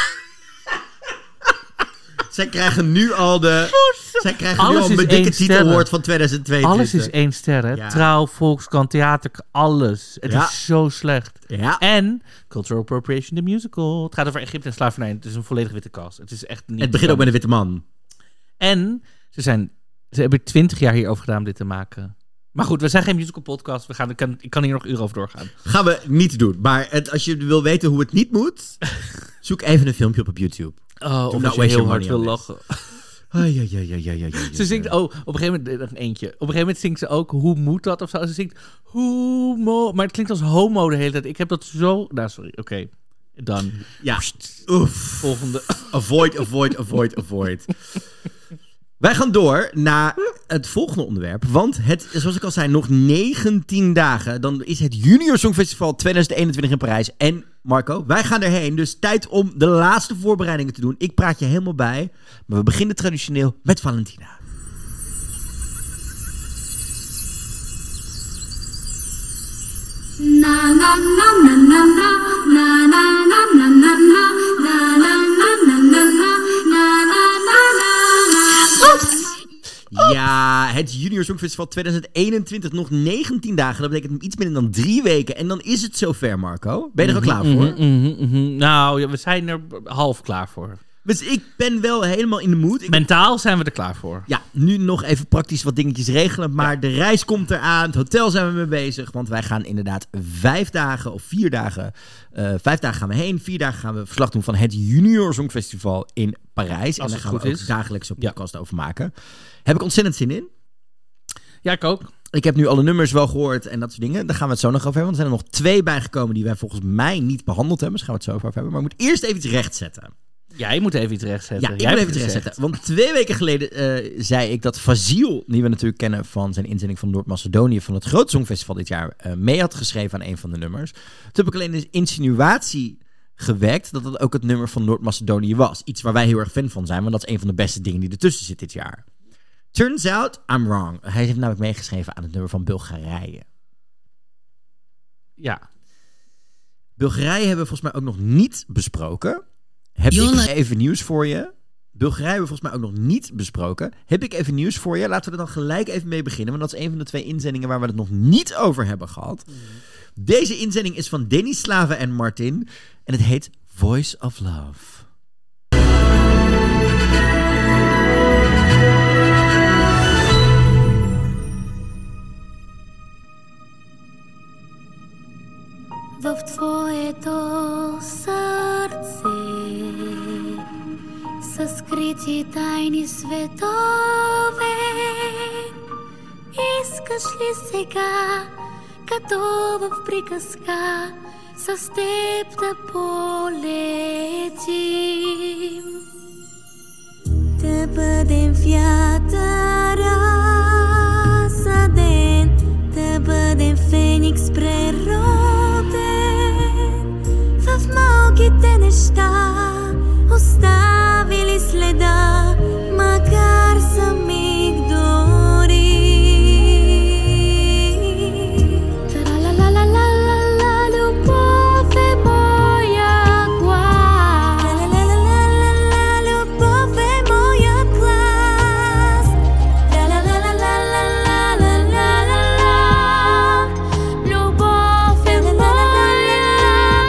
Zij krijgen nu al de... Zij krijgen alles nu al een dikke titelwoord van twintig tweeëntwintig. Alles is één ster, hè? Ja. Trouw, Volkskrant, Theater, alles. Het ja. is zo slecht. Ja. En Cultural Appropriation, the musical. Het gaat over Egypte en slavernij. Het is een volledig witte cast. Het is echt niet... Het begint ook met een witte man. En ze zijn... Ze hebben twintig jaar hierover gedaan om dit te maken. Maar goed, we zijn geen musical podcast. We gaan, ik, kan, ik kan hier nog uren over doorgaan. Gaan we niet doen. Maar het, als je wil weten hoe het niet moet... zoek even een filmpje op op YouTube. Oh, omdat je heel hard wil lachen. Oh, ja, ja, ja, ja, ja, ja, ze zingt, oh, op een gegeven moment, nog eentje. Op een gegeven moment zingt ze ook, hoe moet dat of zo. Ze zingt, hoe mo, maar het klinkt als homo de hele tijd. Ik heb dat zo, nou sorry, oké. Okay. Dan. Ja, oef. Volgende. Avoid, avoid, avoid, avoid. Wij gaan door naar het volgende onderwerp. Want het, zoals ik al zei, nog negentien dagen. Dan is het Junior Songfestival twintig eenentwintig in Parijs. En Marco, wij gaan erheen. Dus tijd om de laatste voorbereidingen te doen. Ik praat je helemaal bij. Maar we beginnen traditioneel met Valentina. Na na na na na na na na na na na na na na na na na na na na. Ja, het Junior Songfestival twintig eenentwintig. Nog negentien dagen. Dat betekent iets minder dan drie weken. En dan is het zover, Marco. Ben je er al klaar voor? Mm-hmm, mm-hmm, mm-hmm. Nou, ja, we zijn er half klaar voor. Dus ik ben wel helemaal in de mood. Ik... Mentaal zijn we er klaar voor. Ja, nu nog even praktisch wat dingetjes regelen. Maar ja. de reis komt eraan. Het hotel zijn we mee bezig. Want wij gaan inderdaad vijf dagen of vier dagen... Uh, vijf dagen gaan we heen. Vier dagen gaan we verslag doen van het Junior Songfestival in Parijs. Als en daar gaan we is. ook dagelijks een podcast ja. over maken. Heb ik ontzettend zin in. Ja, ik ook. Ik heb nu alle nummers wel gehoord en dat soort dingen. Daar gaan we het zo nog over hebben. Want er zijn er nog twee bijgekomen die wij volgens mij niet behandeld hebben. Dus gaan we het zo over hebben. Maar ik moet eerst even iets rechtzetten. Jij moet even iets rechtzetten. Ja, ik Jij moet even iets rechtzetten. Want twee weken geleden uh, zei ik dat Fazil, die we natuurlijk kennen van zijn inzending van Noord-Macedonië, van het Groot Songfestival dit jaar, uh, mee had geschreven aan een van de nummers. Toen heb ik alleen een insinuatie gewekt dat het ook het nummer van Noord-Macedonië was. Iets waar wij heel erg fan van zijn, want dat is een van de beste dingen die ertussen zit dit jaar. Turns out, I'm wrong. Hij heeft namelijk meegeschreven aan het nummer van Bulgarije. Ja. Bulgarije hebben we volgens mij ook nog niet besproken. Heb Jonne. ik even nieuws voor je. Bulgarije hebben we volgens mij ook nog niet besproken. Heb ik even nieuws voor je. Laten we er dan gelijk even mee beginnen. Want dat is een van de twee inzendingen waar we het nog niet over hebben gehad. Mm. Deze inzending is van Denis Slava en Martin. En het heet Voice of Love. В твоето сърце са скрити тайни светове. Искаш ли сега, като в приказка, с теб да полетим? Да бъдем вятъра за ден, да бъдем феникс прероден. В малките неща оставили следа, макар за миг дори. Тра-ла-ла-ла-ла-ла, любов е моя глас. Тра-ла-ла-ла-ла-ла, любов е моя глас. Тра-ла-ла-ла-ла-ла-ла-ла-ла, любов е моя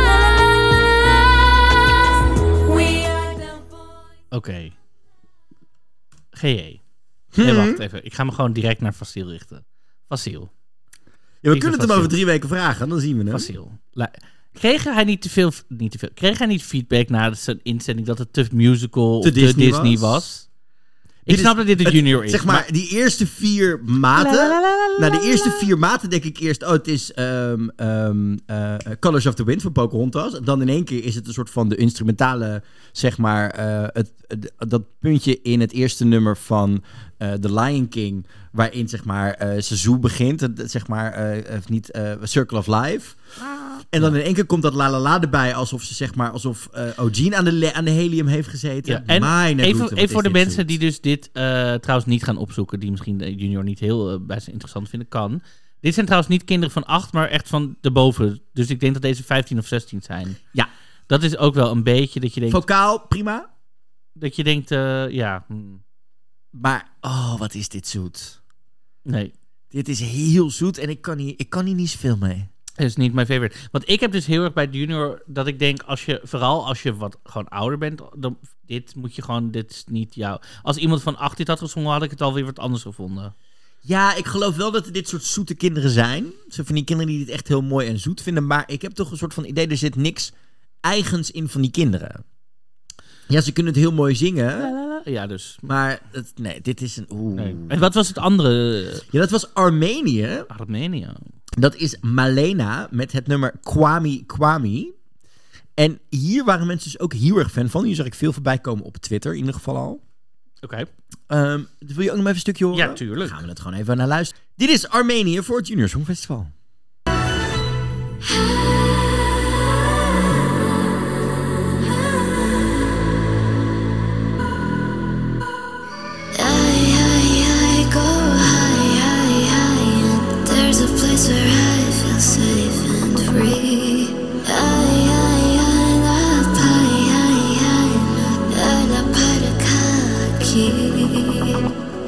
глас. Oké. Okay. G J. Nee, wacht even. Ik ga me gewoon direct naar Fazil richten. Fazil. Ja, we ik kunnen het hem over drie weken vragen, dan zien we het. Fazil. Kreeg hij niet te veel, niet te veel, kreeg hij niet feedback na zijn inzending dat het te musical te, te Disney, Disney was? was? Ik dit snap is, dat dit de het, junior is. Zeg maar, maar, die eerste vier maten... La, la, la, la, nou, de eerste vier maten denk ik eerst... Oh, het is um, um, uh, Colors of the Wind van Pocahontas. Dan in één keer is het een soort van de instrumentale... Zeg maar, uh, het, het, dat puntje in het eerste nummer van uh, The Lion King... Waarin, zeg maar, uh, seizoen begint. Het, zeg maar, uh, niet uh, Circle of Life... En dan in één keer komt dat la la la erbij, alsof ze zeg maar, alsof uh, O'Gene aan de, le- aan de helium heeft gezeten. Ja, en Mijn even, route, even voor de mensen zoet. die dus dit uh, trouwens niet gaan opzoeken, die misschien de junior niet heel uh, bij ze interessant vinden, kan. Dit zijn trouwens niet kinderen van acht, maar echt van de boven. Dus ik denk dat deze vijftien of zestien zijn. Ja. Dat is ook wel een beetje dat je denkt... Vocaal, prima. Dat je denkt, uh, ja... Hmm. Maar, oh, wat is dit zoet. Nee. Dit is heel zoet en ik kan hier, ik kan hier niet zoveel mee. Dat is niet mijn favorite. Want ik heb dus heel erg bij de junior dat ik denk, als je, vooral als je wat gewoon ouder bent, dan dit moet je gewoon, dit is niet jou. Als iemand van acht dit had gezongen, had ik het alweer wat anders gevonden. Ja, ik geloof wel dat er dit soort zoete kinderen zijn. Zo van die kinderen die dit echt heel mooi en zoet vinden. Maar ik heb toch een soort van idee, er zit niks eigens in van die kinderen. Ja, ze kunnen het heel mooi zingen. Ja, dus. Maar het, nee, dit is een... Oeh. Nee. En wat was het andere? Ja, dat was Armenië. Armenië. Dat is Malena met het nummer Kwami Kwami. En hier waren mensen dus ook heel erg fan van. Hier zag ik veel voorbij komen op Twitter in ieder geval al. Oké. Okay. Um, wil je ook nog even een stukje horen? Ja, tuurlijk. Dan gaan we het gewoon even naar luisteren. Dit is Armenië voor het Junior Songfestival.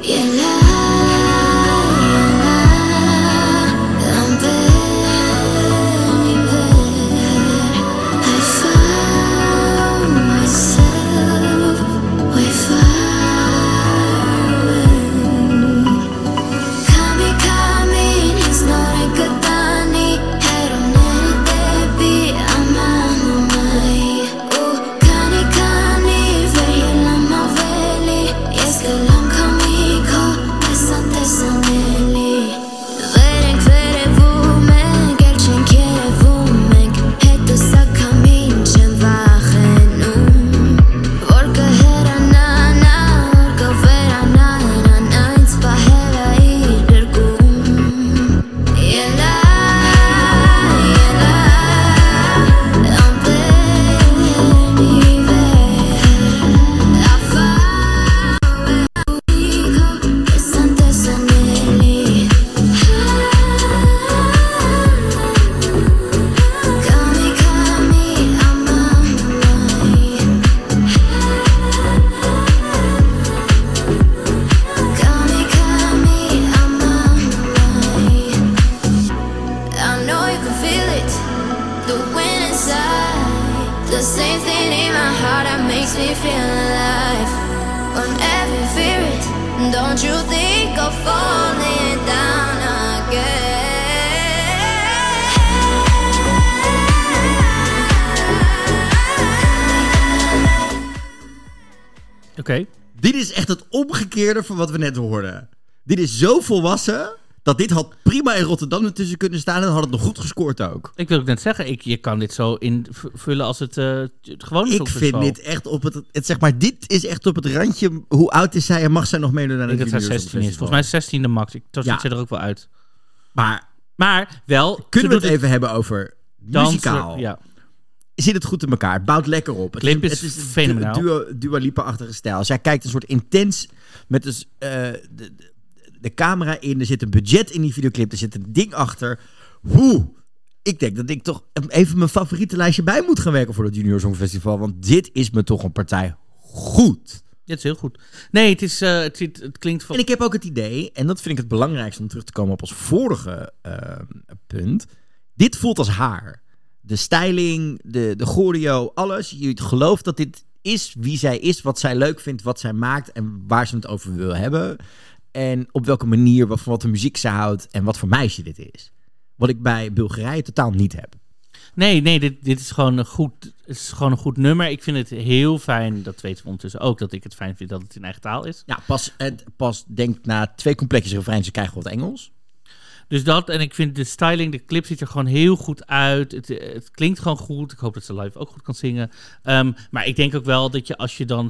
Okay. Dit is echt het omgekeerde van wat we net hoorden. Dit is zo volwassen dat dit had prima in Rotterdam ertussen kunnen staan en dan had het nog goed gescoord ook. Ik wil ook net zeggen, ik, je kan dit zo invullen als het uh, gewoon is. Ik vind dit echt op het, het, zeg maar, dit is echt op het randje. Hoe oud is zij en mag zij nog meedoen aan het Ik denk dat zij zestien is. Volgens mij zestiende max. Ik tot ja. zit er ook wel uit. Maar, maar wel. Kunnen we het even hebben over dansen, muzikaal? Ja. Zit het goed in elkaar? Het bouwt lekker op. Clip is, het is fenomenaal. Een Dua, Dua Lipa-achtige stijl. Zij kijkt een soort intens met dus, uh, de, de, de camera in. Er zit een budget in die videoclip. Er zit een ding achter. Hoe? Ik denk dat ik toch even mijn favoriete lijstje bij moet gaan werken voor het Junior Songfestival. Want dit is me toch een partij goed. Dit is heel goed. Nee, het, is, uh, het, het, het klinkt... Van... En ik heb ook het idee, en dat vind ik het belangrijkste om terug te komen op ons vorige uh, punt. Dit voelt als haar. De styling, de, de choreo, alles. Je gelooft dat dit is wie zij is, wat zij leuk vindt, wat zij maakt en waar ze het over wil hebben. En op welke manier, wat, wat voor muziek ze houdt en wat voor meisje dit is. Wat ik bij Bulgarije totaal niet heb. Nee, nee, dit, dit is, gewoon een goed, is gewoon een goed nummer. Ik vind het heel fijn, dat weten we ondertussen ook, dat ik het fijn vind dat het in eigen taal is. Ja, pas, pas denk na twee compleetjes refreins krijgen we wat Engels. Dus dat, en ik vind de styling, de clip ziet er gewoon heel goed uit. Het, het klinkt gewoon goed. Ik hoop dat ze live ook goed kan zingen. Um, maar ik denk ook wel dat je als je dan...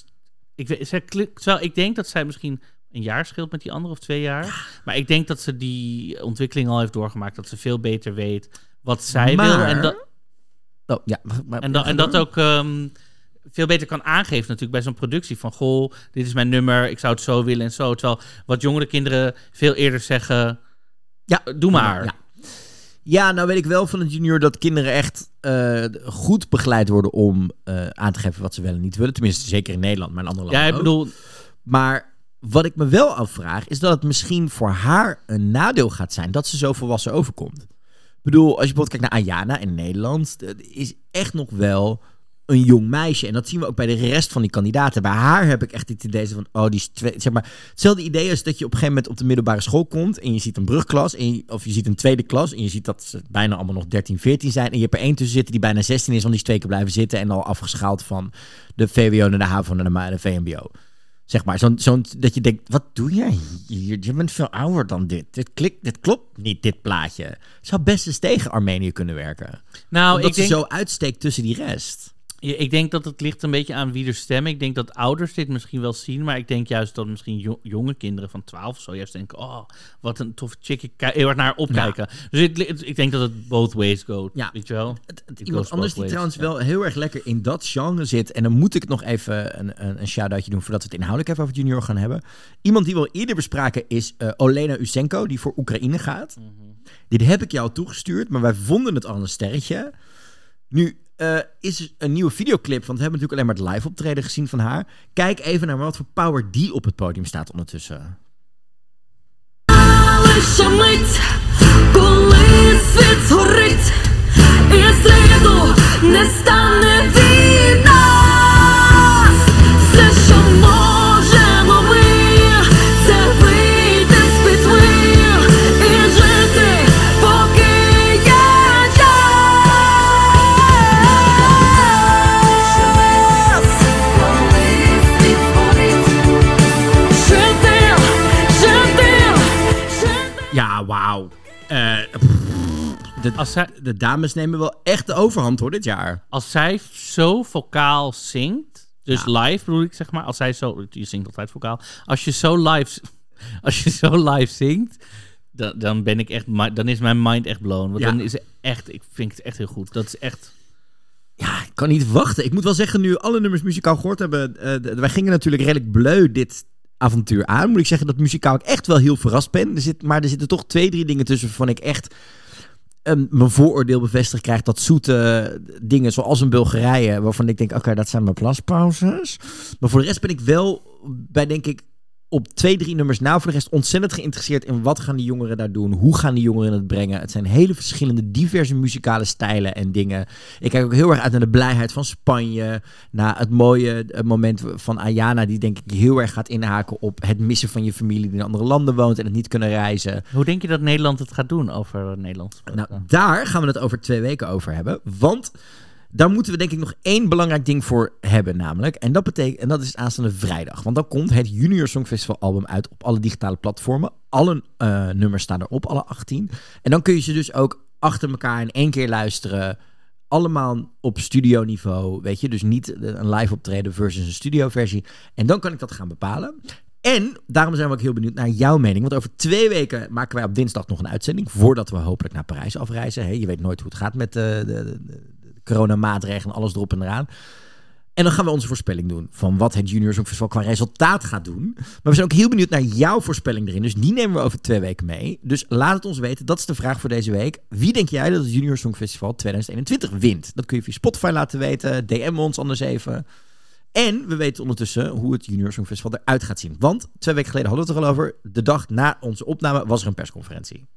Ik, weet, zij, terwijl ik denk dat zij misschien een jaar scheelt met die andere of twee jaar. Ja. Maar ik denk dat ze die ontwikkeling al heeft doorgemaakt. Dat ze veel beter weet wat zij maar... wil. En dat, oh, ja, maar, en, da, en dat ook um, veel beter kan aangeven natuurlijk bij zo'n productie. Van, goh, dit is mijn nummer. Ik zou het zo willen en zo. Terwijl wat jongere kinderen veel eerder zeggen... Ja, doe maar. Ja. ja, nou weet ik wel van het junior dat kinderen echt uh, goed begeleid worden om uh, aan te geven wat ze wel en niet willen. Tenminste, zeker in Nederland, maar in andere landen ja, ik bedoel... ook. Maar wat ik me wel afvraag, is dat het misschien voor haar een nadeel gaat zijn dat ze zo volwassen overkomt. Ik bedoel, als je bijvoorbeeld kijkt naar Ayana in Nederland, is echt nog wel een jong meisje. En dat zien we ook bij de rest van die kandidaten. Bij haar heb ik echt het idee van, oh, die is twee, zeg maar, hetzelfde idee is dat je op een gegeven moment op de middelbare school komt en je ziet een brugklas, en je, of je ziet een tweede klas en je ziet dat ze bijna allemaal nog dertien, veertien zijn en je hebt er één tussen zitten die bijna zestien is, want die is twee keer blijven zitten en al afgeschaald van de V W O naar de HAVO naar de V M B O. Zeg maar, zo'n, zo'n, dat je denkt, wat doe jij hier? Je bent veel ouder dan dit. Dit, klikt, dit klopt niet, dit plaatje. Het zou best eens tegen Armenië kunnen werken. Nou, Omdat ik denk... ze zo uitsteekt tussen die rest. Ja, ik denk dat het ligt een beetje aan wie er stemmen. Ik denk dat ouders dit misschien wel zien, maar ik denk juist dat misschien jo- jonge kinderen van twaalf of zo juist denken, oh, wat een toffe chick, ik k- heel hard naar opkijken. Ja. Dus ik, het, ik denk dat het both ways go, ja. weet je wel. Het, het, iemand anders die ways. trouwens ja. wel heel erg lekker in dat genre zit, en dan moet ik nog even een, een, een shout-outje doen voordat we het inhoudelijk even over het junior gaan hebben. Iemand die we al eerder bespraken is uh, Olena Usenko, die voor Oekraïne gaat. Mm-hmm. Dit heb ik jou toegestuurd, maar wij vonden het al een sterretje. Nu, uh, is een nieuwe videoclip. Want we hebben natuurlijk alleen maar het live optreden gezien van haar. Kijk even naar wat voor power die op het podium staat ondertussen. Лише мить, коли світ згорить, і сліду не стане від нас. Все, що можемо ми, це вийти з пітьми і жити, поки є час. Коли світ згорить, жити, жити. Ja, wauw. Uh, de, zij, de dames nemen wel echt de overhand hoor dit jaar. Als zij zo vocaal zingt, dus ja. live bedoel ik zeg maar, als zij zo, je zingt altijd vocaal. Als je zo live, als je zo live zingt, dan, dan ben ik echt, dan is mijn mind echt blown. Want ja. dan is het echt, ik vind het echt heel goed. Dat is echt. Ja, ik kan niet wachten. Ik moet wel zeggen, nu alle nummers muzikaal gehoord hebben, uh, de, wij gingen natuurlijk redelijk bleu dit avontuur aan. Moet ik zeggen dat muzikaal ik echt wel heel verrast ben. Er zit, maar er zitten toch twee, drie dingen tussen waarvan ik echt um, mijn vooroordeel bevestigd krijg. Dat zoete dingen zoals een Bulgarije, waarvan ik denk, oké, okay, dat zijn mijn plaspauzes. Maar voor de rest ben ik wel bij, denk ik, op twee, drie nummers na voor de rest ontzettend geïnteresseerd in wat gaan die jongeren daar doen. Hoe gaan die jongeren het brengen? Het zijn hele verschillende, diverse muzikale stijlen en dingen. Ik kijk ook heel erg uit naar de blijheid van Spanje. Naar het mooie moment van Ayana, die denk ik heel erg gaat inhaken op het missen van je familie die in andere landen woont en het niet kunnen reizen. Hoe denk je dat Nederland het gaat doen over Nederland? Nou, daar gaan we het over twee weken over hebben. Want daar moeten we denk ik nog één belangrijk ding voor hebben namelijk. En dat betekent, en dat is aanstaande vrijdag. Want dan komt het Junior Songfestival album uit op alle digitale platformen. Alle uh, nummers staan erop, alle achttien. En dan kun je ze dus ook achter elkaar in één keer luisteren. Allemaal op studioniveau, weet je. Dus niet een live optreden versus een studioversie. En dan kan ik dat gaan bepalen. En daarom zijn we ook heel benieuwd naar jouw mening. Want over twee weken maken wij op dinsdag nog een uitzending. Voordat we hopelijk naar Parijs afreizen. Hey, je weet nooit hoe het gaat met de, de, de, de coronamaatregelen, alles erop en eraan. En dan gaan we onze voorspelling doen van wat het Junior Songfestival qua resultaat gaat doen. Maar we zijn ook heel benieuwd naar jouw voorspelling erin. Dus die nemen we over twee weken mee. Dus laat het ons weten. Dat is de vraag voor deze week. Wie denk jij dat het Junior Songfestival twintig eenentwintig wint? Dat kun je via Spotify laten weten. D M ons anders even. En we weten ondertussen hoe het Junior Songfestival eruit gaat zien. Want twee weken geleden hadden we het er al over. De dag na onze opname was er een persconferentie.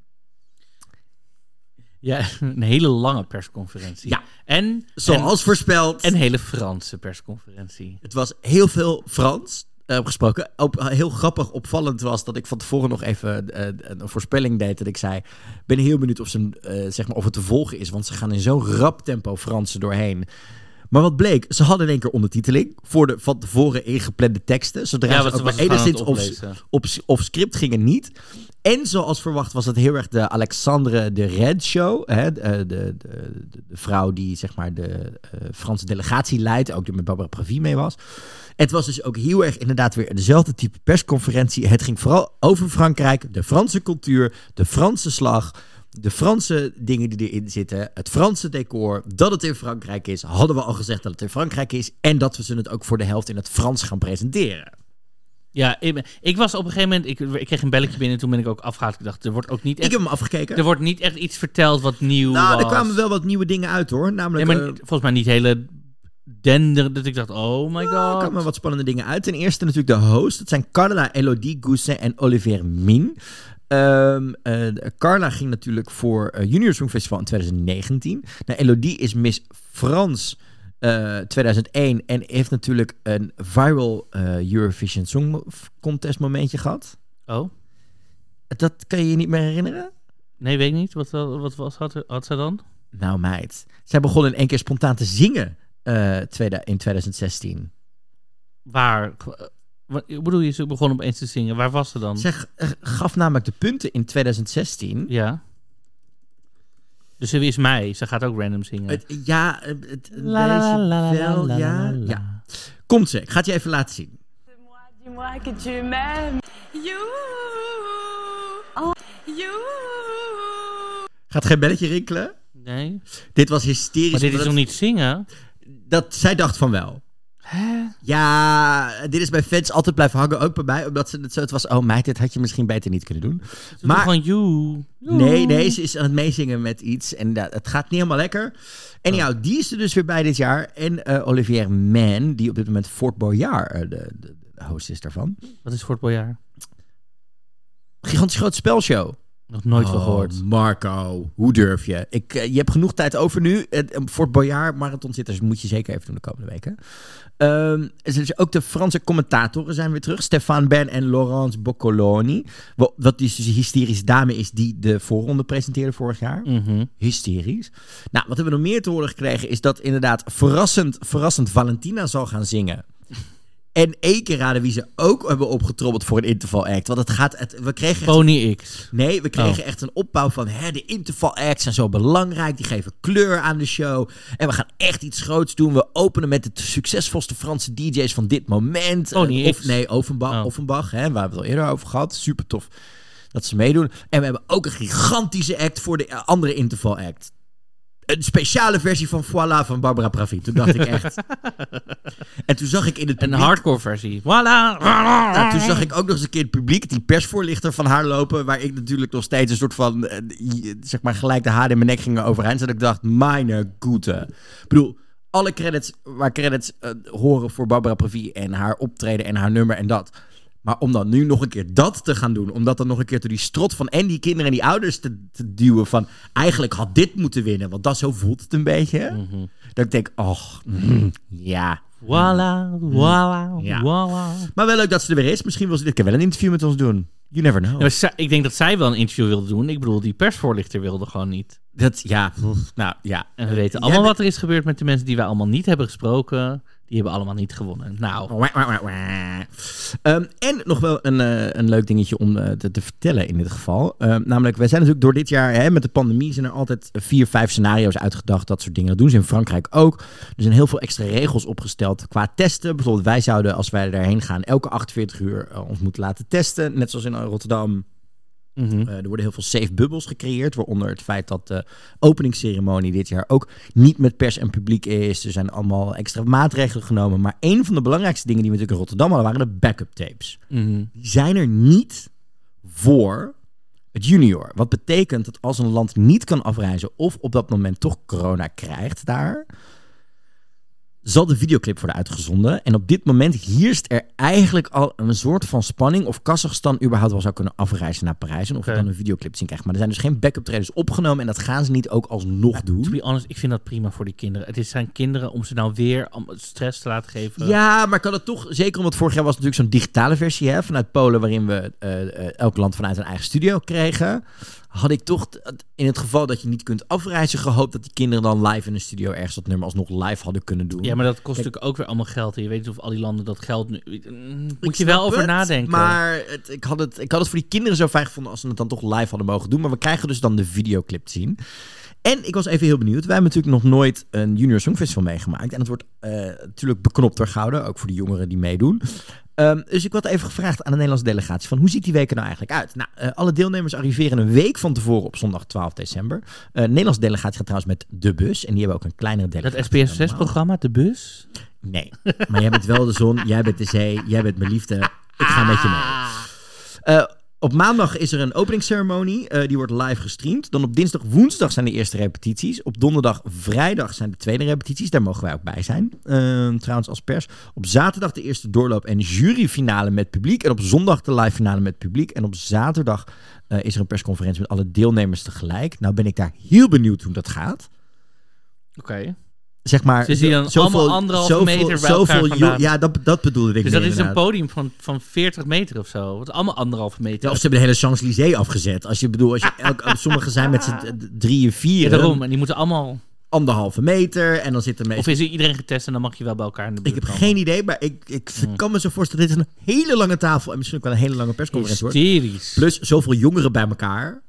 Ja, een hele lange persconferentie. Ja, en zoals en, voorspeld. Een hele Franse persconferentie. Het was heel veel Frans uh, gesproken. Ook heel grappig, opvallend was dat ik van tevoren nog even uh, een voorspelling deed. Dat ik zei, ben heel benieuwd of, ze, uh, zeg maar of het te volgen is. Want ze gaan in zo'n rap tempo Fransen doorheen. Maar wat bleek, ze hadden in één keer ondertiteling voor de van tevoren ingeplande teksten. Zodra ja, ze ook maar enigszins op, op, op script gingen niet. En zoals verwacht was het heel erg de Alexandre de Red show. Hè? De, de, de, de, de vrouw die zeg maar de uh, Franse delegatie leidt. Ook die met Barbara Pravi mee was. Het was dus ook heel erg inderdaad weer dezelfde type persconferentie. Het ging vooral over Frankrijk, de Franse cultuur, de Franse slag, de Franse dingen die erin zitten, het Franse decor, dat het in Frankrijk is. Hadden we al gezegd dat het in Frankrijk is en dat we ze het ook voor de helft in het Frans gaan presenteren. Ja, ik, ik was op een gegeven moment, ik, ik kreeg een belletje binnen en toen ben ik ook afgehaald. Ik dacht, er wordt ook niet echt, ik heb hem afgekeken. Er wordt niet echt iets verteld wat nieuw nou, was. Er kwamen wel wat nieuwe dingen uit hoor. Namelijk, nee, maar uh, volgens mij niet hele dender, dat ik dacht, oh my god. Nou, er kwamen wat spannende dingen uit. Ten eerste natuurlijk de host. Dat zijn Carla, Elodie Gousset en Olivier Mine. Um, uh, Carla ging natuurlijk voor uh, Junior Songfestival in twintig negentien. Nou, Elodie is Miss Frans uh, tweeduizend één en heeft natuurlijk een viral uh, Eurovision Song Contest momentje gehad. Oh. Dat kan je je niet meer herinneren? Nee, weet ik niet. Wat, wat was, had, had ze dan? Nou meid, zij begon in één keer spontaan te zingen uh, in twintig zestien. Waar... Wat bedoel je, ze begon opeens te zingen. Waar was ze dan? Zij gaf namelijk de punten in twintig zestien. Ja. Dus ze is mij. Ze gaat ook random zingen. Het, ja, het, la, la, la, wel, la, ja, la, la. ja. Komt ze. Ik ga het je even laten zien. Dis-moi que tu m'aimes. You. Oh. You. Gaat geen belletje rinkelen? Nee. Dit was hysterisch. Maar dit is nog nog niet zingen? Dat, zij dacht van wel. Hè? Ja, dit is bij fans altijd blijven hangen, ook bij mij. Omdat ze het zo het was, oh meid, dit had je misschien beter niet kunnen doen. Ze maar gewoon you. Nee, nee, ze is aan het meezingen met iets. En dat, het gaat niet helemaal lekker. En ja, die is er dus weer bij dit jaar. En uh, Olivier Mann, die op dit moment Fort Boyard, uh, de, de, de host is daarvan. Wat is Fort Boyard? Gigantisch grote spelshow. Nog nooit oh, van gehoord. Marco, hoe durf je? Ik, uh, je hebt genoeg tijd over nu. Het Fort Boyard marathon zit, dus moet je zeker even doen de komende weken. Um, dus ook de Franse commentatoren zijn weer terug. Stéphane Bern en Laurence Boccoloni. Wat, wat dus een hysterische dame is die de voorronde presenteerde vorig jaar. Mm-hmm. Hysterisch. Nou, wat hebben we nog meer te horen gekregen is dat inderdaad verrassend, verrassend Valentina zal gaan zingen. En één keer raden wie ze ook hebben opgetrommeld voor een interval act. Want het gaat... Het, we kregen echt, Pony X. Nee, we kregen oh. echt een opbouw van... Hè, de interval acts zijn zo belangrijk. Die geven kleur aan de show. En we gaan echt iets groots doen. We openen met de succesvolste Franse D J's van dit moment. Pony uh, X. Of, nee, Offenbach. Oh. Offenbach hè, waar we het al eerder over gehad. Super tof dat ze meedoen. En we hebben ook een gigantische act voor de uh, andere interval act. Een speciale versie van Voilà van Barbara Pravi. Toen dacht ik echt... En toen zag ik in het publiek... Een hardcore versie. Voilà! Nou, toen zag ik ook nog eens een keer het publiek, die persvoorlichter van haar lopen, waar ik natuurlijk nog steeds een soort van, uh, zeg maar, gelijk de haaren in mijn nek gingen overeind. Zodat ik dacht, meine Güte. Ik bedoel, alle credits waar credits uh, horen voor Barbara Pravi en haar optreden en haar nummer en dat. Maar om dan nu nog een keer dat te gaan doen, om dat dan nog een keer door die strot van en die kinderen en die ouders te, te duwen van, eigenlijk had dit moeten winnen, want dat zo voelt het een beetje. Mm-hmm. Dat ik denk, och, mm, ja. Voilà, voilà, ja. voilà. Maar wel leuk dat ze er weer is. Misschien wil ze dit keer wel een interview met ons doen. You never know. Ja, zij, ik denk dat zij wel een interview wilde doen. Ik bedoel, die persvoorlichter wilde gewoon niet. Dat, ja, nou ja. En we weten allemaal wat er is gebeurd met de mensen die wij allemaal niet hebben gesproken. Die hebben allemaal niet gewonnen. Nou. Um, en nog wel een, uh, een leuk dingetje om uh, te, te vertellen in dit geval. Uh, namelijk, wij zijn natuurlijk door dit jaar, hè, met de pandemie, zijn er altijd vier, vijf scenario's uitgedacht. Dat soort dingen. Dat doen ze in Frankrijk ook. Er zijn heel veel extra regels opgesteld qua testen. Bijvoorbeeld, wij zouden, als wij daarheen gaan, elke achtenveertig uur uh, ons moeten laten testen. Net zoals in Rotterdam. Mm-hmm. Uh, er worden heel veel safe bubbels gecreëerd, waaronder het feit dat de openingsceremonie dit jaar ook niet met pers en publiek is. Er zijn allemaal extra maatregelen genomen. Maar een van de belangrijkste dingen die we natuurlijk in Rotterdam hadden, waren de backup tapes. Mm-hmm. Die zijn er niet voor het junior. Wat betekent dat als een land niet kan afreizen of op dat moment toch corona krijgt daar, zal de videoclip worden uitgezonden. En op dit moment heerst er eigenlijk al een soort van spanning of Kazachstan überhaupt wel zou kunnen afreizen naar Parijs en of okay. we dan een videoclip zien krijgen. Maar er zijn dus geen backup traders opgenomen en dat gaan ze niet ook alsnog ja, doen. To be honest, ik vind dat prima voor die kinderen. Het zijn kinderen om ze nou weer stress te laten geven. Ja, maar kan het toch, zeker omdat vorig jaar was het natuurlijk zo'n digitale versie hè, vanuit Polen, waarin we uh, uh, elk land vanuit een eigen studio kregen. Had ik toch in het geval dat je niet kunt afreizen gehoopt dat die kinderen dan live in een studio ergens dat nummer alsnog live hadden kunnen doen. Ja, maar dat kost Kijk, natuurlijk ook weer allemaal geld. En je weet niet of al die landen dat geld nu... Moet je wel over het, nadenken. Maar het, ik, had het, ik had het voor die kinderen zo fijn gevonden als ze het dan toch live hadden mogen doen. Maar we krijgen dus dan de videoclip te zien. En ik was even heel benieuwd. Wij hebben natuurlijk nog nooit een Junior Songfestival meegemaakt. En het wordt uh, natuurlijk beknopt door Gouden. Ook voor de jongeren die meedoen. Um, dus ik had even gevraagd aan de Nederlandse delegatie van hoe ziet die week er nou eigenlijk uit? Nou, uh, alle deelnemers arriveren een week van tevoren op zondag twaalf december. Uh, de Nederlandse delegatie gaat trouwens met de bus. En die hebben ook een kleinere delegatie. Dat S B S zes-programma, de bus? Nee, maar jij bent wel de zon, jij bent de zee, jij bent mijn liefde. Ik ga met je mee. Uh, Op maandag is er een openingsceremonie. Uh, die wordt live gestreamd. Dan op dinsdag, woensdag zijn de eerste repetities. Op donderdag, vrijdag zijn de tweede repetities. Daar mogen wij ook bij zijn. Uh, trouwens als pers. Op zaterdag de eerste doorloop en juryfinale met publiek. En op zondag de live finale met publiek. En op zaterdag uh, is er een persconferentie met alle deelnemers tegelijk. Nou ben ik daar heel benieuwd hoe dat gaat. Oké. Okay. Zeg maar, dus die dan zoveel, allemaal anderhalve zoveel, meter bij elkaar vandaan. Ja, dat, dat bedoelde ik. Dus mee, dat is inderdaad. een podium van, van veertig meter of zo. Wat allemaal anderhalve meter. Ja, of ze hebben de hele Champs-Élysées afgezet. Als je bedoelt, als je elk, sommigen zijn met z'n drieën, vier. Ja, daarom. En die moeten allemaal anderhalve meter. En dan zit er mee. Of is er iedereen getest en dan mag je wel bij elkaar in de buurt Ik heb komen. geen idee, maar ik, ik hmm. kan me zo voorstellen. Dit is een hele lange tafel en misschien ook wel een hele lange persconferentie. Hysterisch. Plus zoveel jongeren bij elkaar.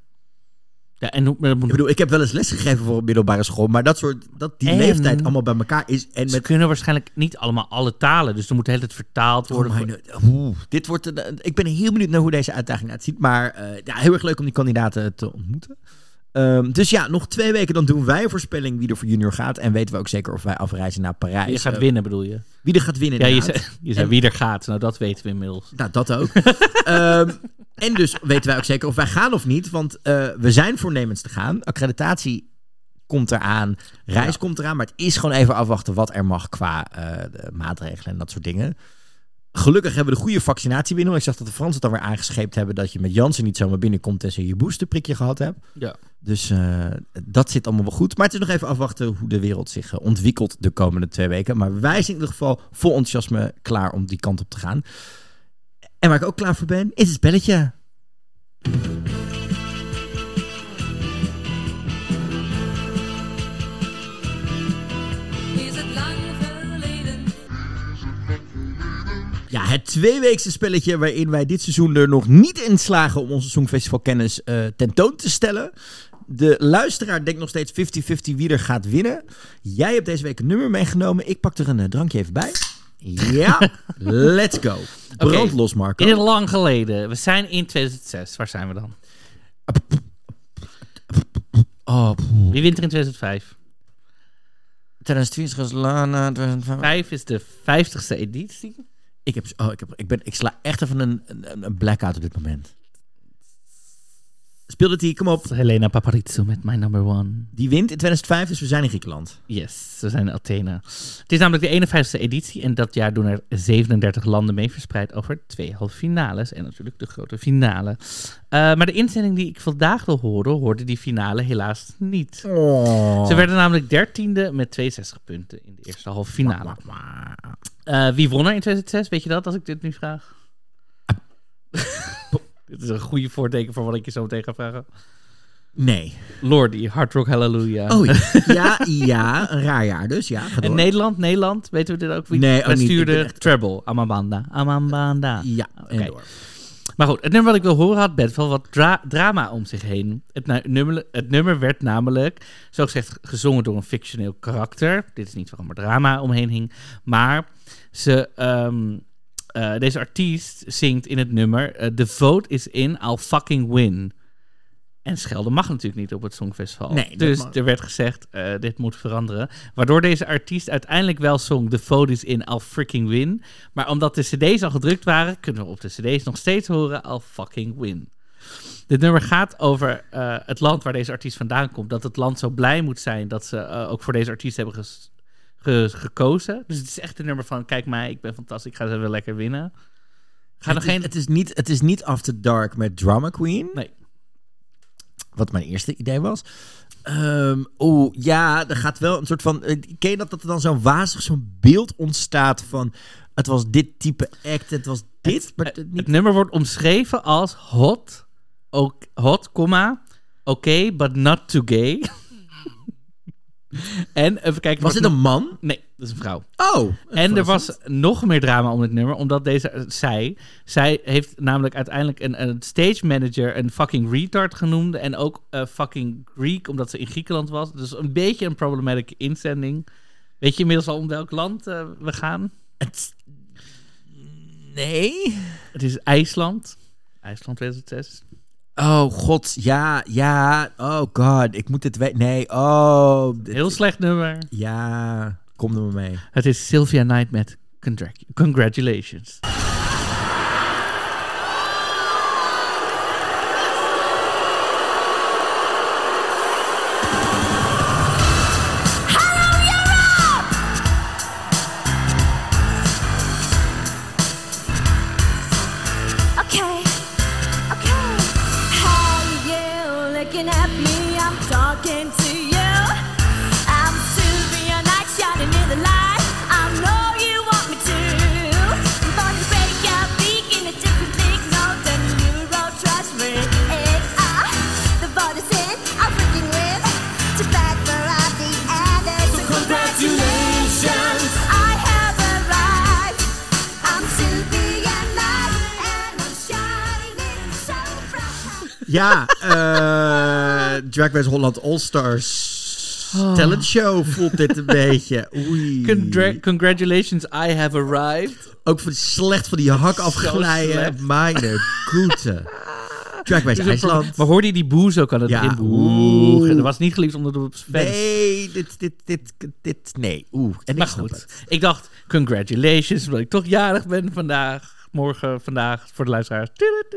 Ja, en hoe, moet... Ik bedoel, ik heb wel eens les gegeven voor een middelbare school, maar dat soort, dat die en leeftijd allemaal bij elkaar is. En ze met... kunnen waarschijnlijk niet allemaal alle talen, dus er moet de hele tijd vertaald worden. Oh voor... Oeh, dit wordt, uh, ik ben heel benieuwd naar hoe deze uitdaging uitziet, maar uh, ja, heel erg leuk om die kandidaten te ontmoeten. Um, dus ja, nog twee weken dan doen wij een voorspelling wie er voor junior gaat. En weten we ook zeker of wij afreizen naar Parijs. Wie gaat winnen bedoel je? Wie er gaat winnen. Ja, je zei, je zei en, wie er gaat. Nou, dat weten we inmiddels. Nou, dat ook. um, en dus weten wij ook zeker of wij gaan of niet. Want uh, we zijn voornemens te gaan. Accreditatie komt eraan. Reis ja. komt eraan. Maar het is gewoon even afwachten wat er mag qua uh, de maatregelen en dat soort dingen. Gelukkig hebben we de goede vaccinatie binnen. Ik zag dat de Fransen het dan weer aangescheept hebben dat je met Janssen niet zomaar binnenkomt en ze je boosterprikje gehad hebt. Ja. Dus uh, dat zit allemaal wel goed. Maar het is nog even afwachten hoe de wereld zich uh, ontwikkelt de komende twee weken. Maar wij zijn in ieder geval vol enthousiasme klaar om die kant op te gaan. En waar ik ook klaar voor ben, is het spelletje. Ja, het tweeweekse spelletje waarin wij dit seizoen er nog niet in slagen om onze Songfestivalkennis uh, tentoon te stellen. De luisteraar denkt nog steeds vijftig vijftig wie er gaat winnen. Jij hebt deze week een nummer meegenomen. Ik pak er een uh, drankje even bij. Ja, let's go. Brand okay. los, Marco. In het lang geleden. We zijn in tweeduizend zes. Waar zijn we dan? Oh, wie wint er in tweeduizend vijf? tweeduizend twintig is Lana. tweeduizend vijf is de vijftigste editie. Ik, heb, oh, ik, heb, ik, ben, ik sla echt even een, een, een blackout op dit moment. Speelde die, kom op. Helena Paparizou met My Number One. Die wint in tweeduizend vijf, dus we zijn in Griekenland. Yes, we zijn in Athene. Het is namelijk de eenenvijftigste editie en dat jaar doen er zevenendertig landen mee verspreid over twee halve finales en natuurlijk de grote finale. Uh, maar de inzending die ik vandaag wil horen, hoorde die finale helaas niet. Oh. Ze werden namelijk dertiende met tweeënzestig punten in de eerste halve finale. Uh, wie won er in tweeduizend zes? Weet je dat, als ik dit nu vraag? Dit is een goede voorteken voor wat ik je zo meteen ga vragen. Nee. Lordi, Hard Rock Hallelujah. Oh ja, ja, een raar jaar dus. Ja, en Nederland, Nederland, weten we dit ook? Wie nee, wij ook stuurden niet. Treble, Amabanda, Amabanda. Ja, okay. en door. Maar goed, het nummer wat ik wil horen had best wel wat dra- drama om zich heen. Het, nu- nummer, het nummer werd namelijk, zo gezegd, gezongen door een fictioneel karakter. Dit is niet waarom er drama omheen hing. Maar ze... Um, Uh, deze artiest zingt in het nummer... Uh, The vote is in, I'll fucking win. En schelden mag natuurlijk niet op het Songfestival. Nee, dus er werd gezegd, uh, dit moet veranderen. Waardoor deze artiest uiteindelijk wel zong... The vote is in, I'll freaking win. Maar omdat de cd's al gedrukt waren... kunnen we op de cd's nog steeds horen... I'll fucking win. Dit nummer gaat over uh, het land waar deze artiest vandaan komt. Dat het land zo blij moet zijn... dat ze uh, ook voor deze artiest hebben ges- Ge- gekozen. Dus het is echt een nummer van... kijk mij, ik ben fantastisch, ik ga ze wel lekker winnen. Ga het, er geen... is, het, is niet, het is niet After Dark met Drama Queen. Nee. Wat mijn eerste idee was. Um, Oeh, ja, er gaat wel een soort van... Uh, ken je dat, dat er dan zo'n wazig, zo'n beeld ontstaat van... het was dit type act, het was dit... Het, maar het, het, niet... het nummer wordt omschreven als hot, ook, hot, comma, oké, okay, but not too gay... En even kijken. Was dit een man? Nee, dat is een vrouw. Oh. En er was nog meer drama om dit nummer, omdat deze zij, zij heeft namelijk uiteindelijk een, een stage manager een fucking retard genoemd en ook uh, fucking Greek, omdat ze in Griekenland was. Dus een beetje een problematic inzending. Weet je inmiddels al om welk land uh, we gaan? Het... Nee. Het is IJsland. IJsland tweeduizend zes. Oh god, ja, ja. Oh god, ik moet dit weten. Nee, oh. Dit... Heel slecht nummer. Ja, kom er maar mee. Het is Sylvia Knight met Congratulations. Ja, uh, Drag Race Holland All-Stars oh. talent show voelt dit een beetje. Oei. Congra- congratulations, I have arrived. Ook voor slecht van die hak afglijden. Mijn goede. Drag Race IJsland. Maar hoorde je die boos ook aan het Ja. begin? Oeh. Dat was niet geliefd onder de fans. Nee, dit, dit, dit, dit, nee. Oeh. En Maar ik snap goed, het. ik dacht, congratulations, omdat ik toch jarig ben vandaag. Morgen, vandaag, voor de luisteraars.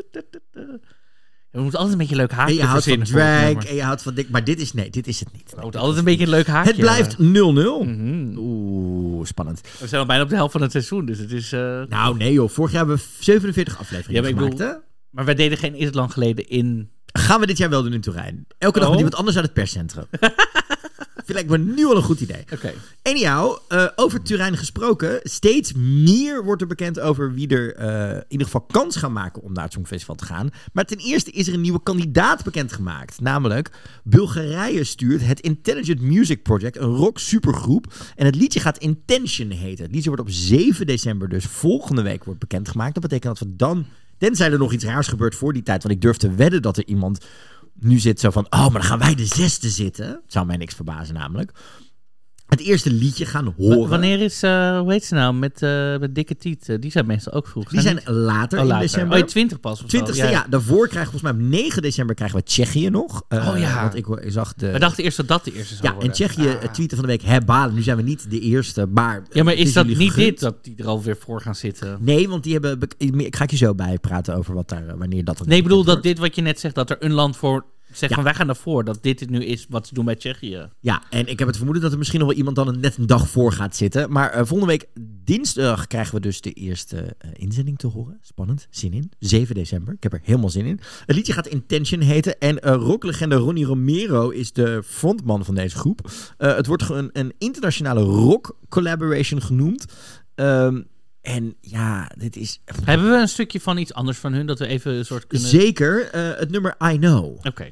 Je moet altijd een beetje een leuk haakje En je houdt van verzinnen voor het drag nummer. en je houdt van dik, maar dit is nee, dit is het niet. Je moet altijd een beetje een leuk haakje. Het blijft nul nul. Mhm. Oeh, spannend. We zijn al bijna op de helft van het seizoen, dus het is... uh, Nou nee joh, vorig jaar hebben we zevenenveertig afleveringen Ja, maar ik gemaakt bedoel- hè? Maar wij deden geen Is het lang geleden in... Gaan we dit jaar wel doen in Turijn. Elke dag Oh. met iemand anders uit het perscentrum. Vind ik me nu al een goed idee. Oké. Anyhow, uh, over Turijn gesproken. Steeds meer wordt er bekend over wie er uh, in ieder geval kans gaan maken om naar het Songfestival te gaan. Maar ten eerste is er een nieuwe kandidaat bekendgemaakt. Namelijk, Bulgarije stuurt het Intelligent Music Project, een rock supergroep. En het liedje gaat Intention heten. Het liedje wordt op zeven december, dus volgende week, wordt bekendgemaakt. Dat betekent dat we dan, tenzij er nog iets raars gebeurt voor die tijd, want ik durf te wedden dat er iemand nu zit zo van, oh, maar dan gaan wij de zesde zitten. Het zou mij niks verbazen namelijk. Het eerste liedje gaan horen. W- wanneer is, uh, hoe heet ze nou, met, uh, met Dikke Tiet? Uh, die zijn meestal ook vroeg. Die zijn niet- later oh, in later. december. Oh, je twintig pas of zo. twintigste, ja. Daarvoor krijgen we volgens mij op negen december krijgen we Tsjechië nog. Uh, Oh ja. Want ik, ik zag de... We dachten eerst dat dat de eerste zou ja, worden. en Tsjechië Ah. uh, tweeten van de week, hè balen. Nu zijn we niet de eerste, maar... Ja, maar het is dat jullie niet gegund. dit, dat die er alweer voor gaan zitten? Nee, want die hebben... Ik ga ik je zo bij praten over wat daar, wanneer dat... Nee, ik bedoel dat wordt. dit wat je net zegt, dat er een land voor zegt Ja. van wij gaan daarvoor, dat dit het nu is wat ze doen bij Tsjechië. Ja, en ik heb het vermoeden dat er misschien nog wel iemand dan een, net een dag voor gaat zitten. Maar uh, volgende week dinsdag krijgen we dus de eerste uh, inzending te horen. Spannend, zin in. zeven december, ik heb er helemaal zin in. Het liedje gaat Intention heten en uh, rocklegende Ronnie Romero is de frontman van deze groep. Uh, het wordt een, een internationale rock collaboration genoemd. Um, en ja, dit is... Hebben we een stukje van iets anders van hun, dat we even een soort kunnen... Zeker, uh, het nummer I Know. Oké. Okay.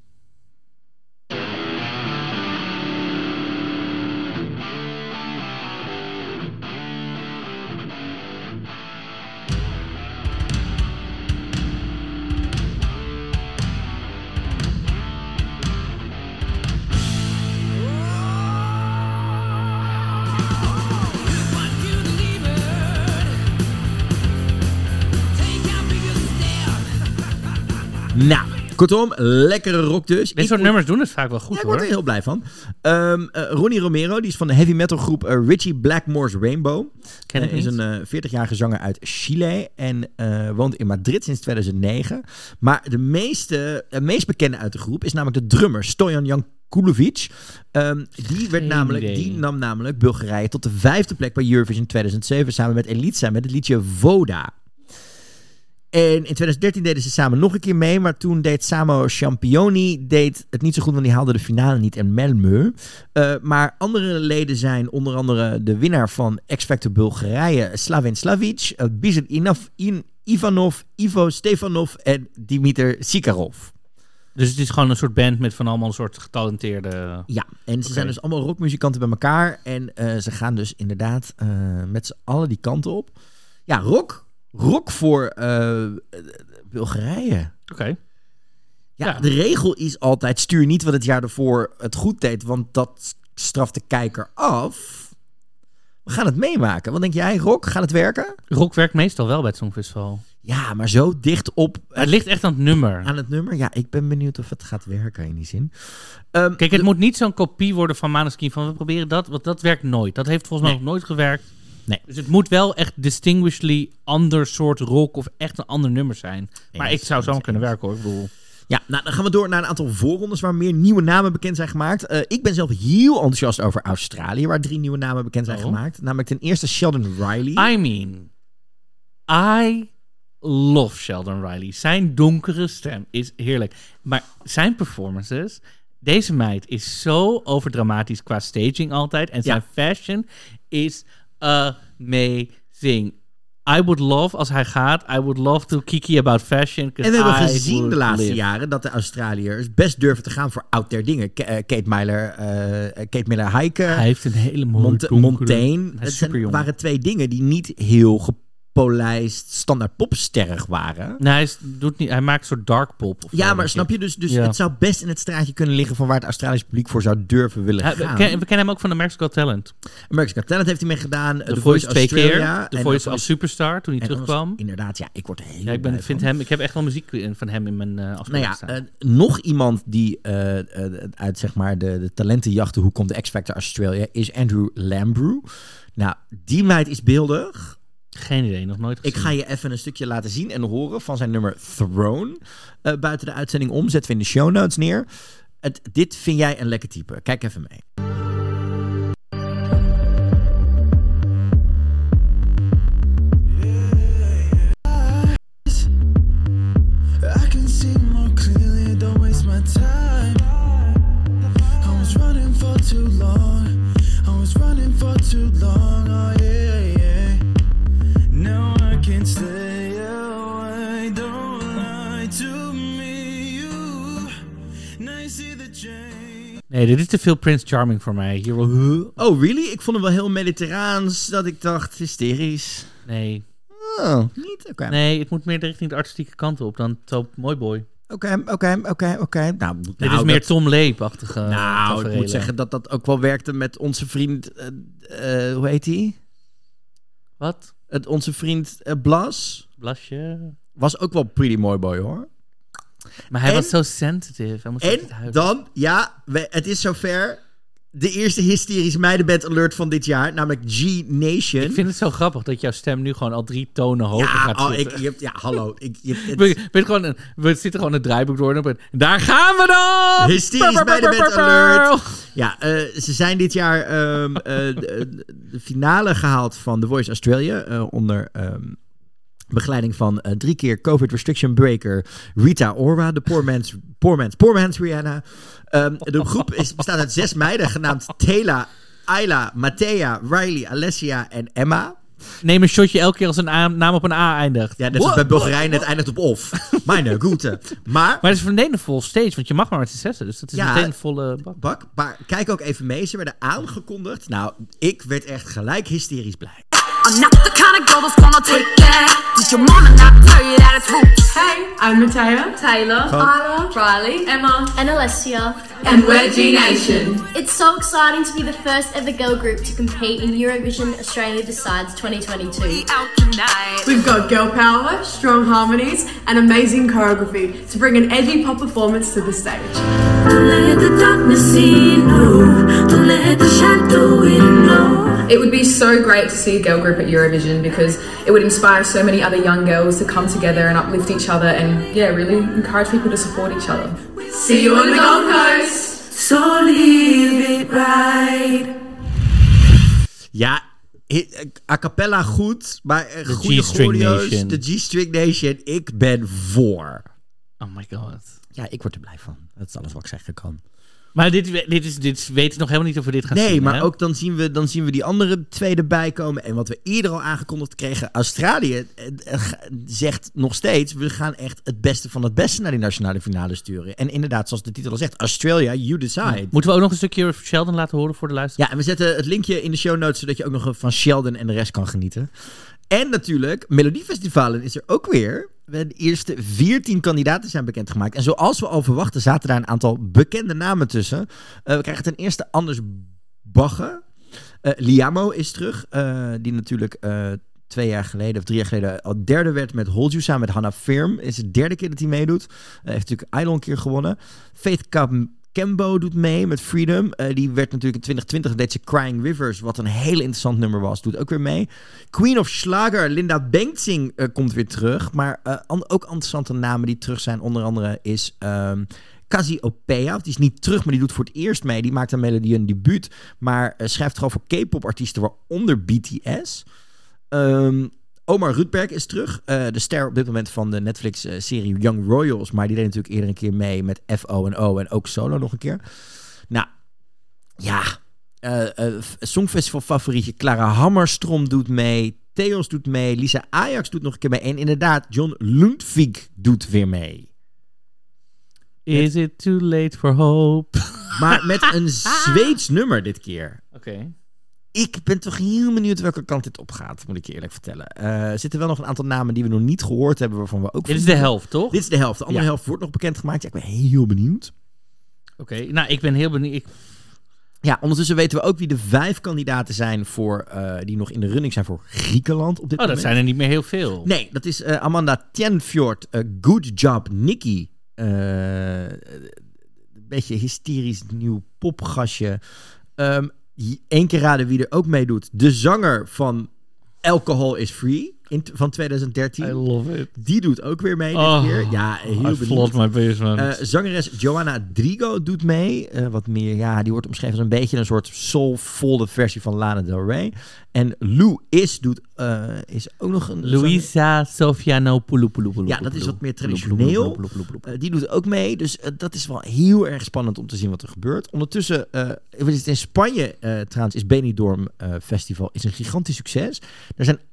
Nou, kortom, lekkere rock dus. Dit soort nummers doen het vaak wel goed, ja, ik hoor. word er heel blij van. Um, uh, Ronnie Romero, die is van de heavy metal groep uh, Richie Blackmore's Rainbow. Ken ik Hij is niet. een uh, veertigjarige zanger uit Chile en uh, woont in Madrid sinds tweeduizend negen. Maar de meeste, uh, meest bekende uit de groep is namelijk de drummer Stojan Jankulovic. Um, die, werd namelijk, idee. die nam namelijk Bulgarije tot de vijfde plek bij Eurovision tweeduizend zeven samen met Elitsa met het liedje Voda. En in tweeduizend dertien deden ze samen nog een keer mee. Maar toen deed Samo Championi deed het niet zo goed, want die haalde de finale niet in Malmö. Uh, maar andere leden zijn onder andere de winnaar van X Factor Bulgarije, Slavin Slavic, uh, Bizer Inaf, In, Ivanov, Ivo Stefanov en Dimitar Sikarov. Dus het is gewoon een soort band met van allemaal een soort getalenteerde... Ja, en ze Oké. zijn dus allemaal rockmuzikanten bij elkaar. En uh, ze gaan dus inderdaad uh, met z'n allen die kant op. Ja, rock. Rock voor uh, Bulgarije. Oké. Ja, Ja. de regel is altijd stuur niet wat het jaar ervoor het goed deed, want dat straft de kijker af. We gaan het meemaken. Wat denk jij, Rock? Gaat het werken? Rock werkt meestal wel bij het Songfestival. Ja, maar zo dicht op Het ligt echt aan het nummer. aan het nummer. Ja, ik ben benieuwd of het gaat werken in die zin. Um, Kijk, het moet niet zo'n kopie worden van Maneskin van we proberen dat, want dat werkt nooit. Dat heeft volgens mij Nee. nog nooit gewerkt. Nee. Dus het moet wel echt distinguishedly ander soort rock of echt een ander nummer zijn. Maar Eens, ik zou zo eens, kunnen eens. werken, hoor. Ik bedoel... Ja, nou, dan gaan we door naar een aantal voorrondes waar meer nieuwe namen bekend zijn gemaakt. Uh, ik ben zelf heel enthousiast over Australië, waar drie nieuwe namen bekend zijn Oh. gemaakt. Namelijk ten eerste Sheldon Riley. I mean, I love Sheldon Riley. Zijn donkere stem is heerlijk. Maar zijn performances... Deze meid is zo overdramatisch qua staging altijd. En zijn Ja. fashion is amazing. I would love, als hij gaat, I would love to kiki about fashion. En we hebben I gezien would de laatste live. jaren dat de Australiërs best durven te gaan voor out there dingen. K- uh, Kate Miller, uh, Kate Miller-Heike, Hij heeft een hele mooie Mont- donkere... Montaigne. Hij Het is super zijn, jong. waren twee dingen die niet heel gepolijst standaard popsterrig waren. Nee, hij, is, doet niet, hij maakt een soort dark pop. Of ja, zo, maar snap je? Dus, dus ja. het zou best in het straatje kunnen liggen van waar het Australische publiek voor zou durven willen hij, gaan. We, ken, we kennen hem ook van America's Got Talent. America's Got Talent heeft hij mee gedaan. The, The Voice, Voice twee Australia, keer. The en Voice The als superstar toen hij en terugkwam. Anders, inderdaad, ja, ik word er heel Ja, ik, ben, blij vind van. hem, ik heb echt wel muziek van hem in mijn uh, afspeling Nou ja, staan. uh, nog iemand die uh, uh, uit zeg maar de, de talentenjachten, hoe komt de X-Factor Australia, is Andrew Lambrew. Nou, die meid is beeldig. Geen idee, nog nooit gezien. Ik ga je even een stukje laten zien en horen van zijn nummer Throne. Uh, buiten de uitzending om, zetten we in de show notes neer. Het, dit vind jij een lekker type. Kijk even mee. Nee, dit is te veel Prince Charming voor mij. Hier wel... Oh, really? Ik vond hem wel heel mediterraans, dat ik dacht, hysterisch. Nee. Oh, niet? Oké. Okay. Nee, het moet meer richting de artistieke kant op dan Top Mooi Boy. Oké, oké, oké, oké. Nou, Dit nou, is meer dat... Tom Leep-achtige Nou, taferelen. ik moet zeggen dat dat ook wel werkte met onze vriend... Uh, uh, hoe heet hij? Wat? Het, onze vriend uh, Blas. Blasje. Was ook wel pretty mooi boy, hoor. Maar hij en, was zo sensitive. Hij moest en dan, ja, we, het is zover. De eerste hysterische meidenband alert van dit jaar, namelijk G-Nation. Ik vind het zo grappig dat jouw stem nu gewoon al drie tonen hoger ja, gaat oh, zitten. ik, je hebt, ja, hallo. Ik, je hebt, het... we, we, gewoon een, we zitten gewoon het draaiboek door en daar gaan we dan! Hysterisch meidenband alert. Ja, uh, ze zijn dit jaar um, uh, de, de finale gehaald van The Voice Australia. Uh, onder... Um, begeleiding van uh, drie keer COVID restriction breaker Rita Ora, de poor man's, poor man's, poor man's Rihanna. Um, de groep is, bestaat uit zes meiden genaamd Taylor, Ayla, Mattea, Riley, Alessia en Emma. Neem een shotje elke keer als een a- naam op een A eindigt. Ja, net zoals bij Bulgarije, het eindigt op of. Meine Gute. Maar, maar het is meteen een vol stage, want je mag maar met z'n zessen. Dus dat is ja, meteen een volle bak. bak. Maar kijk ook even mee, ze werden aangekondigd. Nou, ik werd echt gelijk hysterisch blij. I'm not the kind of girl that's gonna take that. Did your mama not tell you that it's roots? Hey, I'm Mattea, Taylor, Ayla, Riley, Emma, and Alessia. and we're G-Nation. It's so exciting to be the first ever girl group to compete in Eurovision Australia Decides twenty twenty-two. We out tonight. We've got girl power, strong harmonies, and amazing choreography to bring an edgy pop performance to the stage. Don't let the darkness see no. Don't let the shadow in no. It would be so great to see a girl group at Eurovision because it would inspire so many other young girls to come together and uplift each other and, yeah, really encourage people to support each other. See you on the Gold Coast! So live it right. Ja, a cappella goed, maar uh, De goede G-String choreo's. Nation. De G-String Nation, ik ben voor. Oh my god. Ja, ik word er blij van. Dat is alles wat ik zeggen kan. Maar dit, dit, is, dit weten nog helemaal niet of we dit gaan nee, zien. Nee, maar hè? ook dan zien, we, dan zien we die andere twee erbij komen. En wat we eerder al aangekondigd kregen. Australië eh, zegt nog steeds, we gaan echt het beste van het beste naar die nationale finale sturen. En inderdaad, zoals de titel al zegt, Australia, you decide. Ja. Moeten we ook nog een stukje Sheldon laten horen voor de luisteraar? Ja, en we zetten het linkje in de show notes, zodat je ook nog van Sheldon en de rest kan genieten. En natuurlijk, Melodiefestivalen is er ook weer. De eerste veertien kandidaten zijn bekendgemaakt. En zoals we al verwachten, zaten daar een aantal bekende namen tussen. Uh, we krijgen ten eerste Anders Bagge. Uh, Liamo is terug. Uh, die natuurlijk uh, twee jaar geleden of drie jaar geleden al derde werd met Hold You samen met Hannah Firm. Is de derde keer dat hij meedoet. Uh, heeft natuurlijk Idol een keer gewonnen. Faith Cam- Kembo doet mee met Freedom. Uh, die werd natuurlijk in twintig twintig, deed ze Crying Rivers, wat een heel interessant nummer was. Doet ook weer mee. Queen of Schlager, Linda Bengtzing uh, komt weer terug. Maar uh, an- ook interessante namen die terug zijn. Onder andere is um, Cassiopeia. Die is niet terug, maar die doet voor het eerst mee. Die maakt aan Melodie een debuut. Maar uh, schrijft gewoon voor K-pop artiesten, waaronder B T S. Um, Omar Rudberg is terug. Uh, de ster op dit moment van de Netflix-serie Young Royals. Maar die deed natuurlijk eerder een keer mee met F O en O. En ook solo nog een keer. Nou, ja. Uh, uh, Songfestival favorietje Clara Hammerstrom doet mee. Theos doet mee. Lisa Ajax doet nog een keer mee. En inderdaad, John Lundvik doet weer mee. Is it too late for hope? Maar met een Zweeds nummer dit keer. Oké. Okay. Ik ben toch heel benieuwd welke kant dit opgaat, moet ik je eerlijk vertellen. Uh, er zitten wel nog een aantal namen die we nog niet gehoord hebben, waarvan we ook... Dit is de helft, toch? Dit is de helft. De andere ja. helft wordt nog bekendgemaakt. Ja, ik ben heel benieuwd. Oké, okay, nou, ik ben heel benieuwd. Ik... Ja, ondertussen weten we ook wie de vijf kandidaten zijn voor, uh, die nog in de running zijn voor Griekenland op dit oh, moment. dat zijn er niet meer heel veel. Nee, dat is uh, Amanda Tienfjord, uh, Good Job Nikki, uh, een beetje hysterisch nieuw popgastje. Um, Eén keer raden wie er ook meedoet. De zanger van Alcohol is Free in, van twintig dertien. I love it. Die doet ook weer mee oh, dit keer. Ja, heel benieuwd. My basement. Uh, zangeres Joanna Drigo doet mee. Uh, wat meer, ja, die wordt omschreven als een beetje een soort soulvolle versie van Lana Del Rey. En Lou Is doet uh, is ook nog een... Luisa Sofianopoulou. Ja, dat is wat meer traditioneel. Uh, die doet ook mee. Dus uh, dat is wel heel erg spannend om te zien wat er gebeurt. Ondertussen, uh, in Spanje uh, trouwens, is Benidorm uh, Festival is een gigantisch succes. Er zijn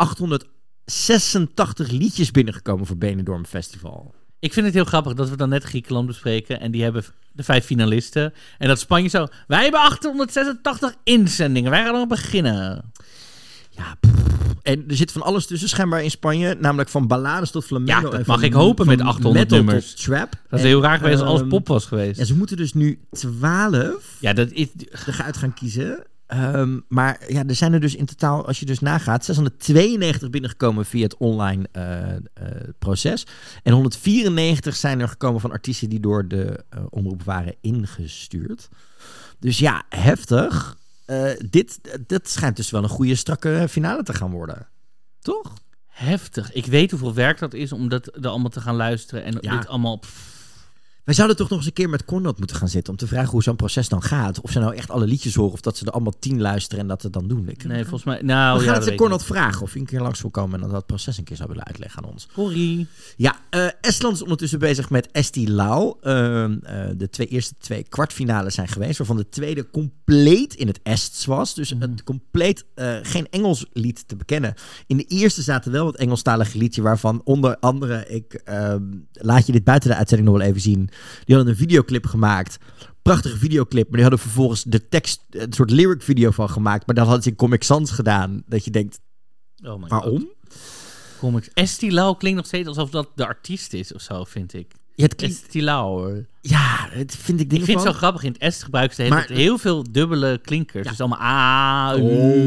achthonderdzesentachtig liedjes binnengekomen voor Benidorm Festival. Ik vind het heel grappig dat we dan net Griekenland bespreken en die hebben de vijf finalisten. En dat Spanje zo, wij hebben achthonderdzesentachtig inzendingen, wij gaan nog beginnen. Ja, pff. En er zit van alles tussen schijnbaar in Spanje, namelijk van ballades tot flamenco. Ja, dat mag ik hopen met achthonderd nummers. Trap. Dat is heel raar geweest als alles pop was geweest. Ja, ze moeten dus nu twaalf ja, dat is... eruit gaan kiezen. Um, maar ja, er zijn er dus in totaal, als je dus nagaat, zeshonderdtweeënnegentig binnengekomen via het online uh, uh, proces. En honderdvierennegentig zijn er gekomen van artiesten die door de uh, omroep waren ingestuurd. Dus ja, heftig. Uh, dit, dit schijnt dus wel een goede strakke finale te gaan worden. Toch? Heftig. Ik weet hoeveel werk dat is om dat er allemaal te gaan luisteren. En ja. dit allemaal... Pff. Wij zouden toch nog eens een keer met Conrad moeten gaan zitten om te vragen hoe zo'n proces dan gaat. Of ze nou echt alle liedjes horen of dat ze er allemaal tien luisteren en dat het dan doen. Ik, nee, volgens mij... Nou, we gaan ja, het aan Conrad vragen of hij een keer langs wil komen en dat dat proces een keer zou willen uitleggen aan ons. Sorry. Ja, uh, Estland is ondertussen bezig met Esti Lau. Uh, uh, de twee eerste twee kwartfinales zijn geweest, waarvan de tweede compleet in het Ests was. Dus mm. het compleet uh, geen Engels lied te bekennen. In de eerste zaten wel wat Engelstalige liedjes, waarvan onder andere, ik uh, laat je dit buiten de uitzending nog wel even zien. Die hadden een videoclip gemaakt. Prachtige videoclip. Maar die hadden vervolgens de tekst, een soort lyric video van gemaakt. Maar dat hadden ze in Comic Sans gedaan. Dat je denkt, oh my waarom? Comics. Esti Lau klinkt nog steeds alsof dat de artiest is of zo, vind ik. Ja, het klinkt... Esti Lau, hoor. Ja, het vind ik dingen Ik vind van... het zo grappig. In het Est gebruiken ze maar... heel veel dubbele klinkers. Ja. Dus allemaal ah,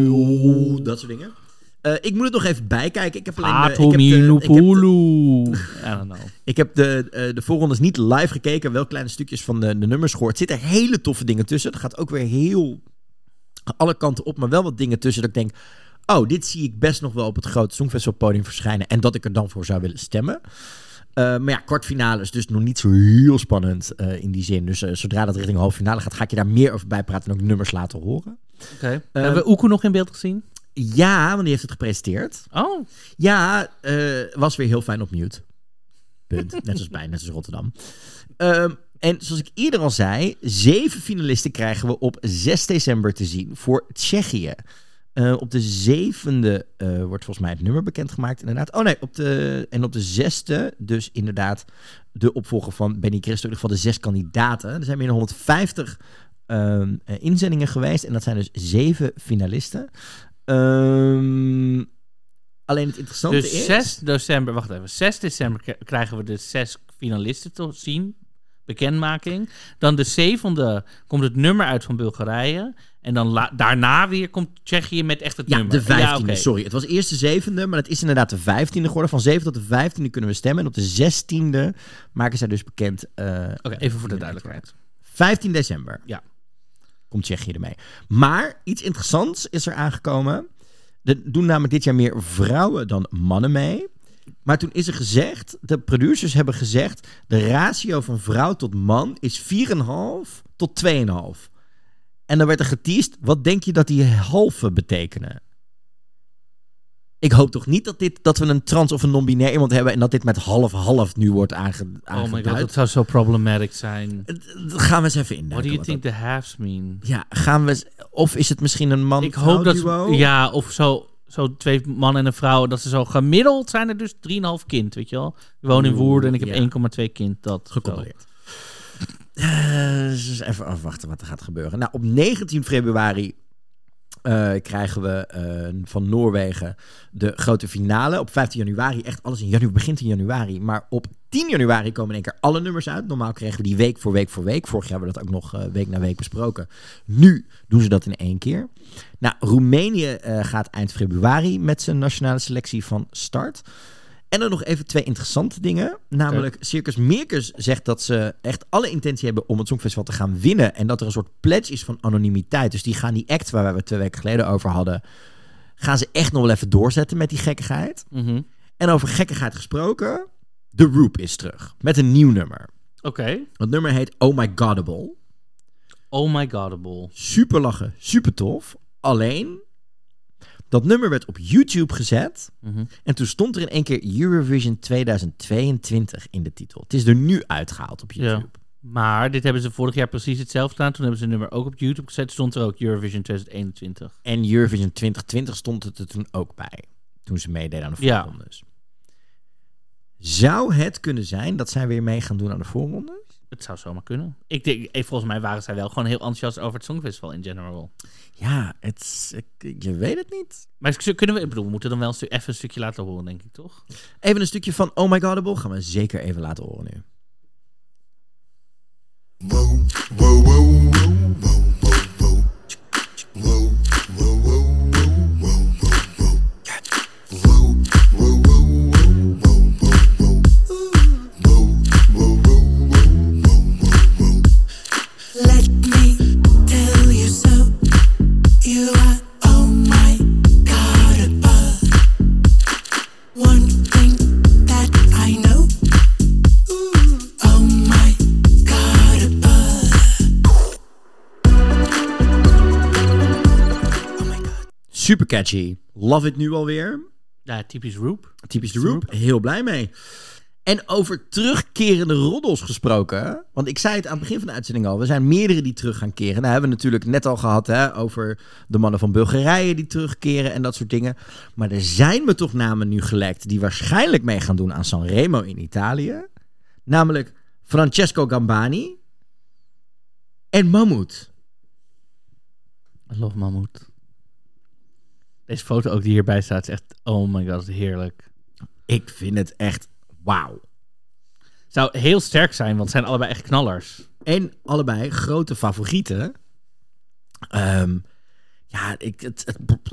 oh, dat soort dingen. Uh, ik moet het nog even bijkijken. Ik heb alleen de, ik heb de, ik heb de, I don't know. Ik heb de, uh, de voorrondes niet live gekeken. Wel kleine stukjes van de, de nummers gehoord. Er zitten hele toffe dingen tussen. Er gaat ook weer heel alle kanten op. Maar wel wat dingen tussen dat ik denk... Oh, dit zie ik best nog wel op het grote Songfestivalpodium verschijnen. En dat ik er dan voor zou willen stemmen. Uh, maar ja, kwartfinales dus nog niet zo heel spannend uh, in die zin. Dus uh, zodra dat richting halve finale gaat, ga ik je daar meer over bijpraten en ook nummers laten horen. Oké. Okay. Uh, Hebben we Oeku nog in beeld gezien? Ja, want die heeft het gepresenteerd. Oh. Ja, uh, was weer heel fijn op mute. Punt. Net als bij, net als Rotterdam. Um, en zoals ik eerder al zei, zeven finalisten krijgen we op zes december te zien voor Tsjechië. Uh, op de zevende uh, wordt volgens mij het nummer bekendgemaakt, inderdaad. Oh nee, op de, en op de zesde dus inderdaad de opvolger van Benny Christo. In ieder geval de zes kandidaten. Er zijn meer dan honderdvijftig uh, inzendingen geweest. En dat zijn dus zeven finalisten. Um, alleen het interessante dus is... zes december, wacht even. zes december k- krijgen we de zes finalisten te zien. Bekendmaking. Dan de zevende komt het nummer uit van Bulgarije. En dan la- daarna weer komt Tsjechië met echt het ja, nummer. De vijftiende, ja, okay. sorry. Het was eerst de zevende, maar het is inderdaad de vijftiende geworden. Van zeven tot de vijftiende kunnen we stemmen. En op de zestiende maken zij dus bekend... Uh, Oké, okay, even voor de duidelijkheid. vijftien december. Ja. Komt Tsjechië ermee. Maar iets interessants is er aangekomen. Er doen namelijk dit jaar meer vrouwen dan mannen mee. Maar toen is er gezegd, de producers hebben gezegd... de ratio van vrouw tot man is vier komma vijf tot twee komma vijf. En dan werd er geteased, wat denk je dat die halve betekenen? Ik hoop toch niet dat, dit, dat we een trans of een non-binair iemand hebben... en dat dit met half-half nu wordt aange, aangeduid. Oh my god, dat zou zo problematisch zijn. Dat gaan we eens even induiken. What do you think the halves mean? Ja, gaan we... Of is het misschien een man-vrouw Ik hoop dat duo? Ja, of zo... Zo twee man en een vrouw, dat ze zo gemiddeld zijn er dus drieënhalf kind, weet je wel. Ik woon in Woerden en ik heb ja. één komma twee kind. Dat gecontroleerd. Uh, dus even afwachten wat er gaat gebeuren. Nou, op negentien februari Uh, krijgen we uh, van Noorwegen de grote finale. Op vijftien januari, echt alles in januari, begint in januari. Maar op tien januari komen in één keer alle nummers uit. Normaal kregen we die week voor week voor week. Vorig jaar hebben we dat ook nog uh, week na week besproken. Nu doen ze dat in één keer. Nou, Roemenië uh, gaat eind februari met zijn nationale selectie van start. En dan nog even twee interessante dingen. Namelijk, okay. Circus Mircus zegt dat ze echt alle intentie hebben om het Songfestival te gaan winnen. En dat er een soort pledge is van anonimiteit. Dus die gaan die act waar we het twee weken geleden over hadden, gaan ze echt nog wel even doorzetten met die gekkigheid. Mm-hmm. En over gekkigheid gesproken, The Roop is terug. Met een nieuw nummer. Oké. Okay. Het nummer heet Oh My Godable. Oh My Godable. Super lachen, super tof. Alleen, dat nummer werd op YouTube gezet. Mm-hmm. En toen stond er in één keer Eurovision tweeduizend tweeëntwintig in de titel. Het is er nu uitgehaald op YouTube. Ja. Maar dit hebben ze vorig jaar precies hetzelfde gedaan. Toen hebben ze een nummer ook op YouTube gezet. Stond er ook Eurovision tweeduizend eenentwintig. En Eurovision twintig twintig stond het er toen ook bij. Toen ze meededen aan de voorrondes. Ja. Zou het kunnen zijn dat zij weer mee gaan doen aan de voorrondes? Het zou zomaar kunnen. Ik denk, volgens mij waren zij wel gewoon heel enthousiast over het Songfestival in general. Ja, het, ik, je weet het niet. Maar kunnen we, ik bedoel, we moeten dan wel een stu- even een stukje laten horen, denk ik, toch? Even een stukje van Oh My Godable gaan we zeker even laten horen nu. Wow, wow, wow, wow, wow, wow, wow, wow, wow. Super catchy. Love it nu alweer. Ja, typisch Roop. Typisch de Roop. Heel blij mee. En over terugkerende roddels gesproken. Want ik zei het aan het begin van de uitzending al. Er zijn meerdere die terug gaan keren. Nou hebben we natuurlijk net al gehad hè, over de mannen van Bulgarije die terugkeren en dat soort dingen. Maar er zijn me toch namen nu gelekt die waarschijnlijk mee gaan doen aan Sanremo in Italië. Namelijk Francesco Gambani en Mahmood. I love Mahmood. Deze foto ook die hierbij staat is echt, oh my god, heerlijk. Ik vind het echt wauw. Zou heel sterk zijn, want het zijn allebei echt knallers. En allebei grote favorieten. Um, ja, ik, het,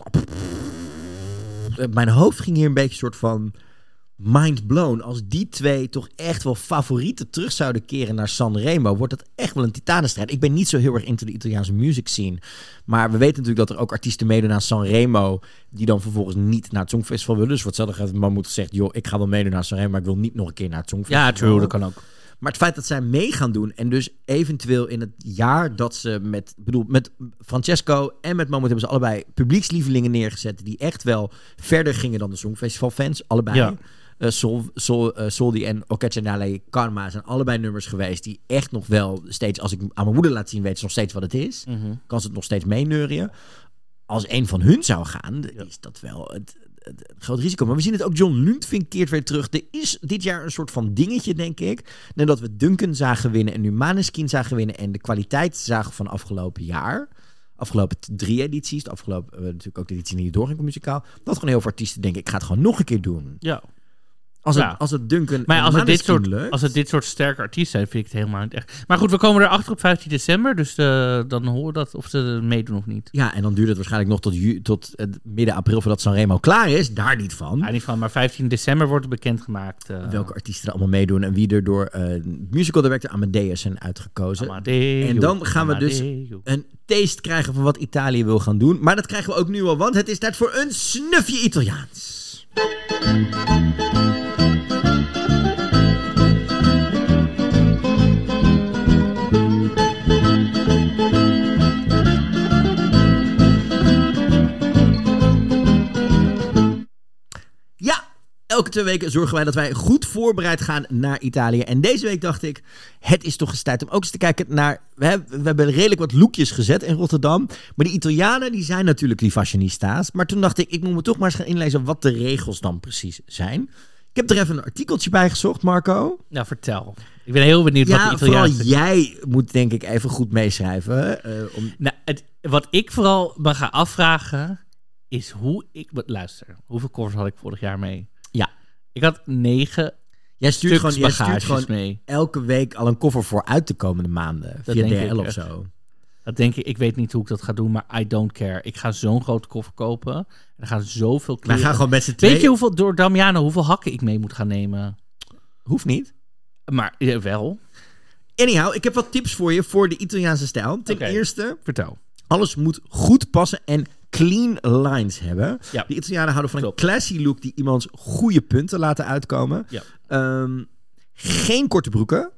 het, mijn hoofd ging hier een beetje soort van mind blown. Als die twee toch echt wel favorieten terug zouden keren naar Sanremo, wordt het echt wel een titanenstrijd. Ik ben niet zo heel erg into de Italiaanse music scene. Maar we weten natuurlijk dat er ook artiesten meedoen aan Sanremo die dan vervolgens niet naar het Songfestival willen. Dus wat hetzelfde gaat, man moet zeggen, joh, ik ga wel meedoen naar Sanremo, maar ik wil niet nog een keer naar het Songfestival. Ja, true, dat kan ook. Maar het feit dat zij mee gaan doen en dus eventueel in het jaar dat ze met, bedoel, met Francesco en met Mahmood hebben ze allebei publiekslievelingen neergezet die echt wel verder gingen dan de Songfestival-fans. Allebei. Ja. Uh, Sol, Sol, uh, Soldi en Okechenale Karma zijn allebei nummers geweest die echt nog wel steeds, als ik aan mijn moeder laat zien, weet ze nog steeds wat het is. Mm-hmm. Kan ze het nog steeds meeneurien. Als een van hun zou gaan, ja. is dat wel het, het, het groot risico. Maar we zien het ook, John Lundvink keert weer terug. Er is dit jaar een soort van dingetje, denk ik. Nadat we Duncan zagen winnen en nu Maneskin zagen winnen en de kwaliteit zagen van afgelopen jaar. Afgelopen drie edities, de afgelopen uh, natuurlijk ook de editie die doorging op muzikaal. Dat gewoon heel veel artiesten denken, ik ga het gewoon nog een keer doen. Ja. Als het, ja. als het Duncan maar als het, dit soort, lukt, als het dit soort sterke artiesten zijn, vind ik het helemaal niet echt. Maar goed, we komen erachter op vijftien december. Dus uh, dan horen we dat of ze meedoen of niet. Ja, en dan duurt het waarschijnlijk nog tot, ju- tot uh, midden april voordat Sanremo klaar is. Daar niet van. Ja, niet van. Maar vijftien december wordt het bekendgemaakt. Uh, Welke artiesten er allemaal meedoen en wie er door uh, musical director Amadeus zijn uitgekozen. Amadeo, en dan gaan we dus Amadeo. een taste krijgen van wat Italië wil gaan doen. Maar dat krijgen we ook nu al, want het is tijd voor een snufje Italiaans. Elke twee weken zorgen wij dat wij goed voorbereid gaan naar Italië. En deze week dacht ik, het is toch eens tijd om ook eens te kijken naar... We hebben, we hebben redelijk wat lookjes gezet in Rotterdam. Maar de Italianen, die zijn natuurlijk die fashionistas. Maar toen dacht ik, ik moet me toch maar eens gaan inlezen wat de regels dan precies zijn. Ik heb er even een artikeltje bij gezocht, Marco. Nou, vertel. Ik ben heel benieuwd ja, wat de Italiaanse... vooral jij moet denk ik even goed meeschrijven. Uh, om... Nou, het, wat ik vooral me ga afvragen is hoe ik... Luister, hoeveel covers had ik vorig jaar mee? Ja. Ik had negen Jij stuurt gewoon, jij stuurt gewoon mee. elke week al een koffer voor uit de komende maanden. Dat via denk D L ik of echt. zo. Dat denk ik. Ik weet niet hoe ik dat ga doen, maar I don't care. Ik ga zo'n grote koffer kopen. En er gaan zoveel kleren. Wij gaan gewoon met z'n tweeën... Weet je hoeveel, door Damiano, hoeveel hakken ik mee moet gaan nemen? Hoeft niet. Maar ja, wel. Anyhow, ik heb wat tips voor je voor de Italiaanse stijl. Ten Okay. eerste, Vertel. alles moet goed passen en clean lines hebben. Ja. De Italianen houden van Klopt. een classy look die iemands goede punten laten uitkomen. Ja. Um, geen korte broeken.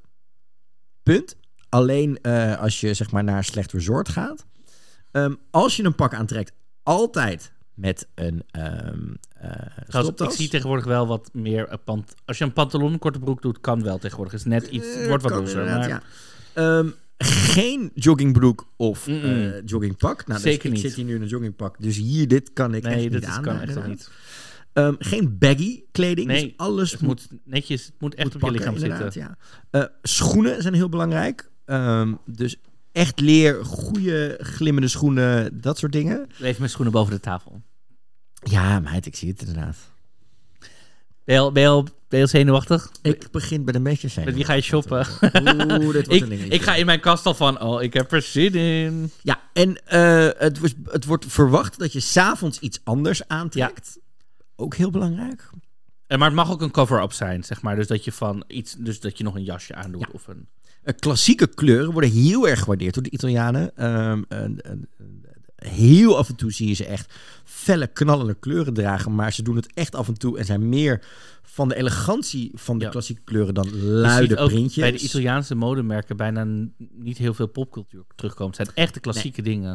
Punt. Alleen uh, als je zeg maar naar een slecht resort gaat. Um, als je een pak aantrekt, altijd met een um, uh, Trouwens, ik zie tegenwoordig wel wat meer... Uh, pant- als je een pantalon, een korte broek doet, kan wel tegenwoordig. Het is net iets... Het wordt wat losser. Maar... Ja. Um, geen joggingbroek of uh, joggingpak. Nou, Zeker dus niet. Ik zit hier nu in een joggingpak. Dus hier, dit kan ik nee, echt dit niet is, aan. kan echt wel niet. Um, geen baggy kleding. Nee, dus alles het moet netjes, het moet echt moet op pakken, je lichaam inderdaad, zitten. Ja. Uh, schoenen zijn heel belangrijk. Um, dus echt leer, goede glimmende schoenen, dat soort dingen. Leef met schoenen boven de tafel. Ja, meid, ik zie het inderdaad. Ben je al, ben je al, ben je al zenuwachtig? Ik begin bij de meeste zijn. Met wie ga je shoppen? Oeh, dit wordt ik, een dingetje. ik ga in mijn kast al van, oh, ik heb er zin in. Ja, en uh, het, was, het wordt verwacht dat je 's avonds iets anders aantrekt. Ja. Ook heel belangrijk. En maar het mag ook een cover-up zijn, zeg maar. Dus dat je van iets, dus dat je nog een jasje aandoet ja. of een. Uh, klassieke kleuren worden heel erg gewaardeerd door de Italianen. Um, uh, uh, uh, heel af en toe zie je ze echt felle, knallende kleuren dragen. Maar ze doen het echt af en toe en zijn meer van de elegantie van de ja. klassieke kleuren dan luide ook printjes. Bij de Italiaanse modemerken bijna n- niet heel veel popcultuur terugkomt. Het zijn echt de klassieke nee. dingen.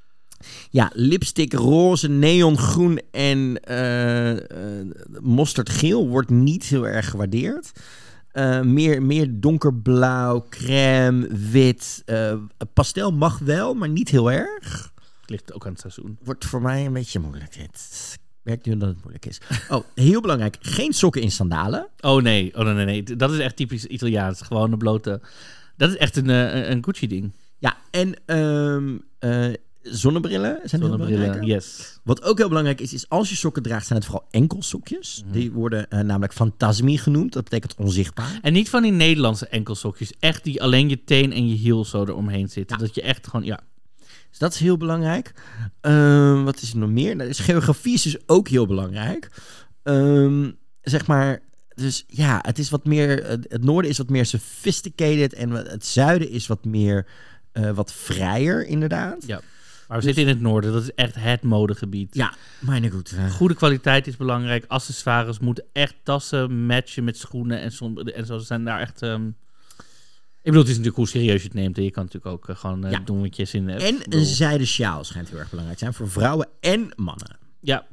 Ja, lipstick, roze, neongroen en uh, uh, mosterdgeel wordt niet heel erg gewaardeerd. Uh, meer, meer donkerblauw, crème, wit. Uh, pastel mag wel, maar niet heel erg. Het ligt ook aan het seizoen. Wordt voor mij een beetje moeilijk dit. Ik merk nu dat het moeilijk is. Oh, heel belangrijk. Geen sokken in sandalen. Oh nee, oh, nee, nee, nee. Dat is echt typisch Italiaans. Gewoon een blote... Dat is echt een, een, een Gucci-ding. Ja, en um, uh, zonnebrillen zijn zonnebrillen, heel belangrijk. Yes. Wat ook heel belangrijk is, is als je sokken draagt, zijn het vooral enkelsokjes. Mm-hmm. Die worden uh, namelijk fantasmi genoemd. Dat betekent onzichtbaar. En niet van die Nederlandse enkelsokjes. Echt die alleen je teen en je hiel zo eromheen zitten. Ja. Dat je echt gewoon, ja... Dus dat is heel belangrijk. Um, wat is er nog meer? Nou, dus geografie is dus ook heel belangrijk. Um, zeg maar, dus ja, het is wat meer. Het noorden is wat meer sophisticated en het zuiden is wat meer, uh, wat vrijer, inderdaad. Ja. Maar we dus, zitten in het noorden. Dat is echt het modegebied. Ja, mijn goed. Uh. Goede kwaliteit is belangrijk. Accessoires moeten echt tassen matchen met schoenen en zo. En zo zijn daar echt. Um, Ik bedoel, het is natuurlijk hoe serieus je het neemt. En je kan natuurlijk ook uh, gewoon uh, ja. doen wat je zin hebt. En een zijden sjaal schijnt heel erg belangrijk te zijn voor vrouwen en mannen. Ja.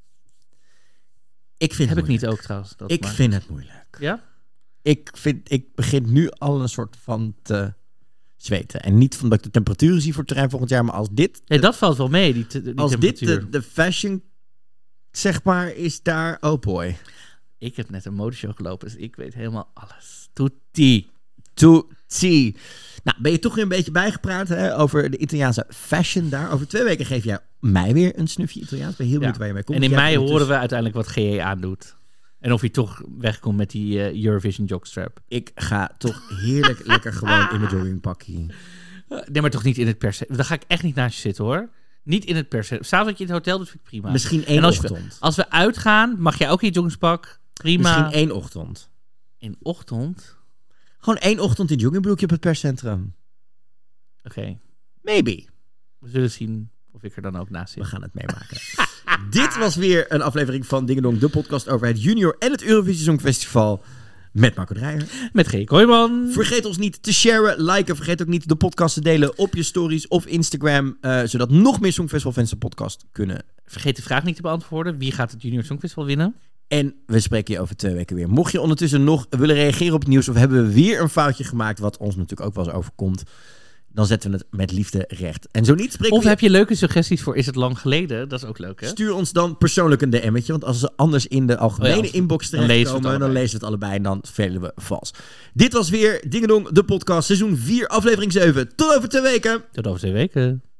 Ik vind Heb het ik niet ook trouwens. Dat ik maar. vind het moeilijk. Ja? Ik, vind, ik begin nu al een soort van te zweten. En niet van dat ik de temperaturen zie voor het terrein volgend jaar, maar als dit... Nee, dat valt wel mee, die, te, die als temperatuur. dit de, de fashion, zeg maar, is daar... Oh boy. Ik heb net een modeshow gelopen, dus ik weet helemaal alles. Tutti. Tutti. Nou, ben je toch weer een beetje bijgepraat hè, over de Italiaanse fashion daar. Over twee weken geef jij mij weer een snufje Italiaans. Ben heel benieuwd ja. waar je mee komt. En in jij mei horen dus... we uiteindelijk wat G E aandoet. En of hij toch wegkomt met die uh, Eurovision jockstrap. Ik ga toch heerlijk lekker gewoon in mijn joggingpakje. Nee, maar toch niet in het per se. Dan ga ik echt niet naast je zitten hoor. Niet in het per se. S'avonds dat je in het hotel doet, vind ik prima. Misschien één en als ochtend. We, als we uitgaan, mag jij ook in je joggingspak. Prima. Misschien één ochtend. Een ochtend? Gewoon één ochtend in joggingbroekje op het perscentrum. Oké. Okay. Maybe. We zullen zien of ik er dan ook naast zit. We gaan het meemaken. Dit was weer een aflevering van Dingedong, de podcast over het Junior en het Eurovisie Songfestival. Met Marco Dreyer. Met G. Kooijman. Vergeet ons niet te sharen, liken. Vergeet ook niet de podcast te delen op je stories of Instagram. Uh, zodat nog meer Songfestivalfans de podcast kunnen. Vergeet de vraag niet te beantwoorden. Wie gaat het Junior Songfestival winnen? En we spreken je over twee weken weer. Mocht je ondertussen nog willen reageren op het nieuws of hebben we weer een foutje gemaakt, wat ons natuurlijk ook wel eens overkomt. dan zetten we het met liefde recht. En zo niet spreken Of we... heb je leuke suggesties voor Is het lang geleden? Dat is ook leuk, hè? Stuur ons dan persoonlijk een D M'tje. Want als ze anders in de algemene oh ja, inbox dan lezen we het terechtkomen, dan allebei. lezen we het allebei en dan velen we vals. Dit was weer Dingedong, de podcast, seizoen vier, aflevering zeven. Tot over twee weken. Tot over twee weken.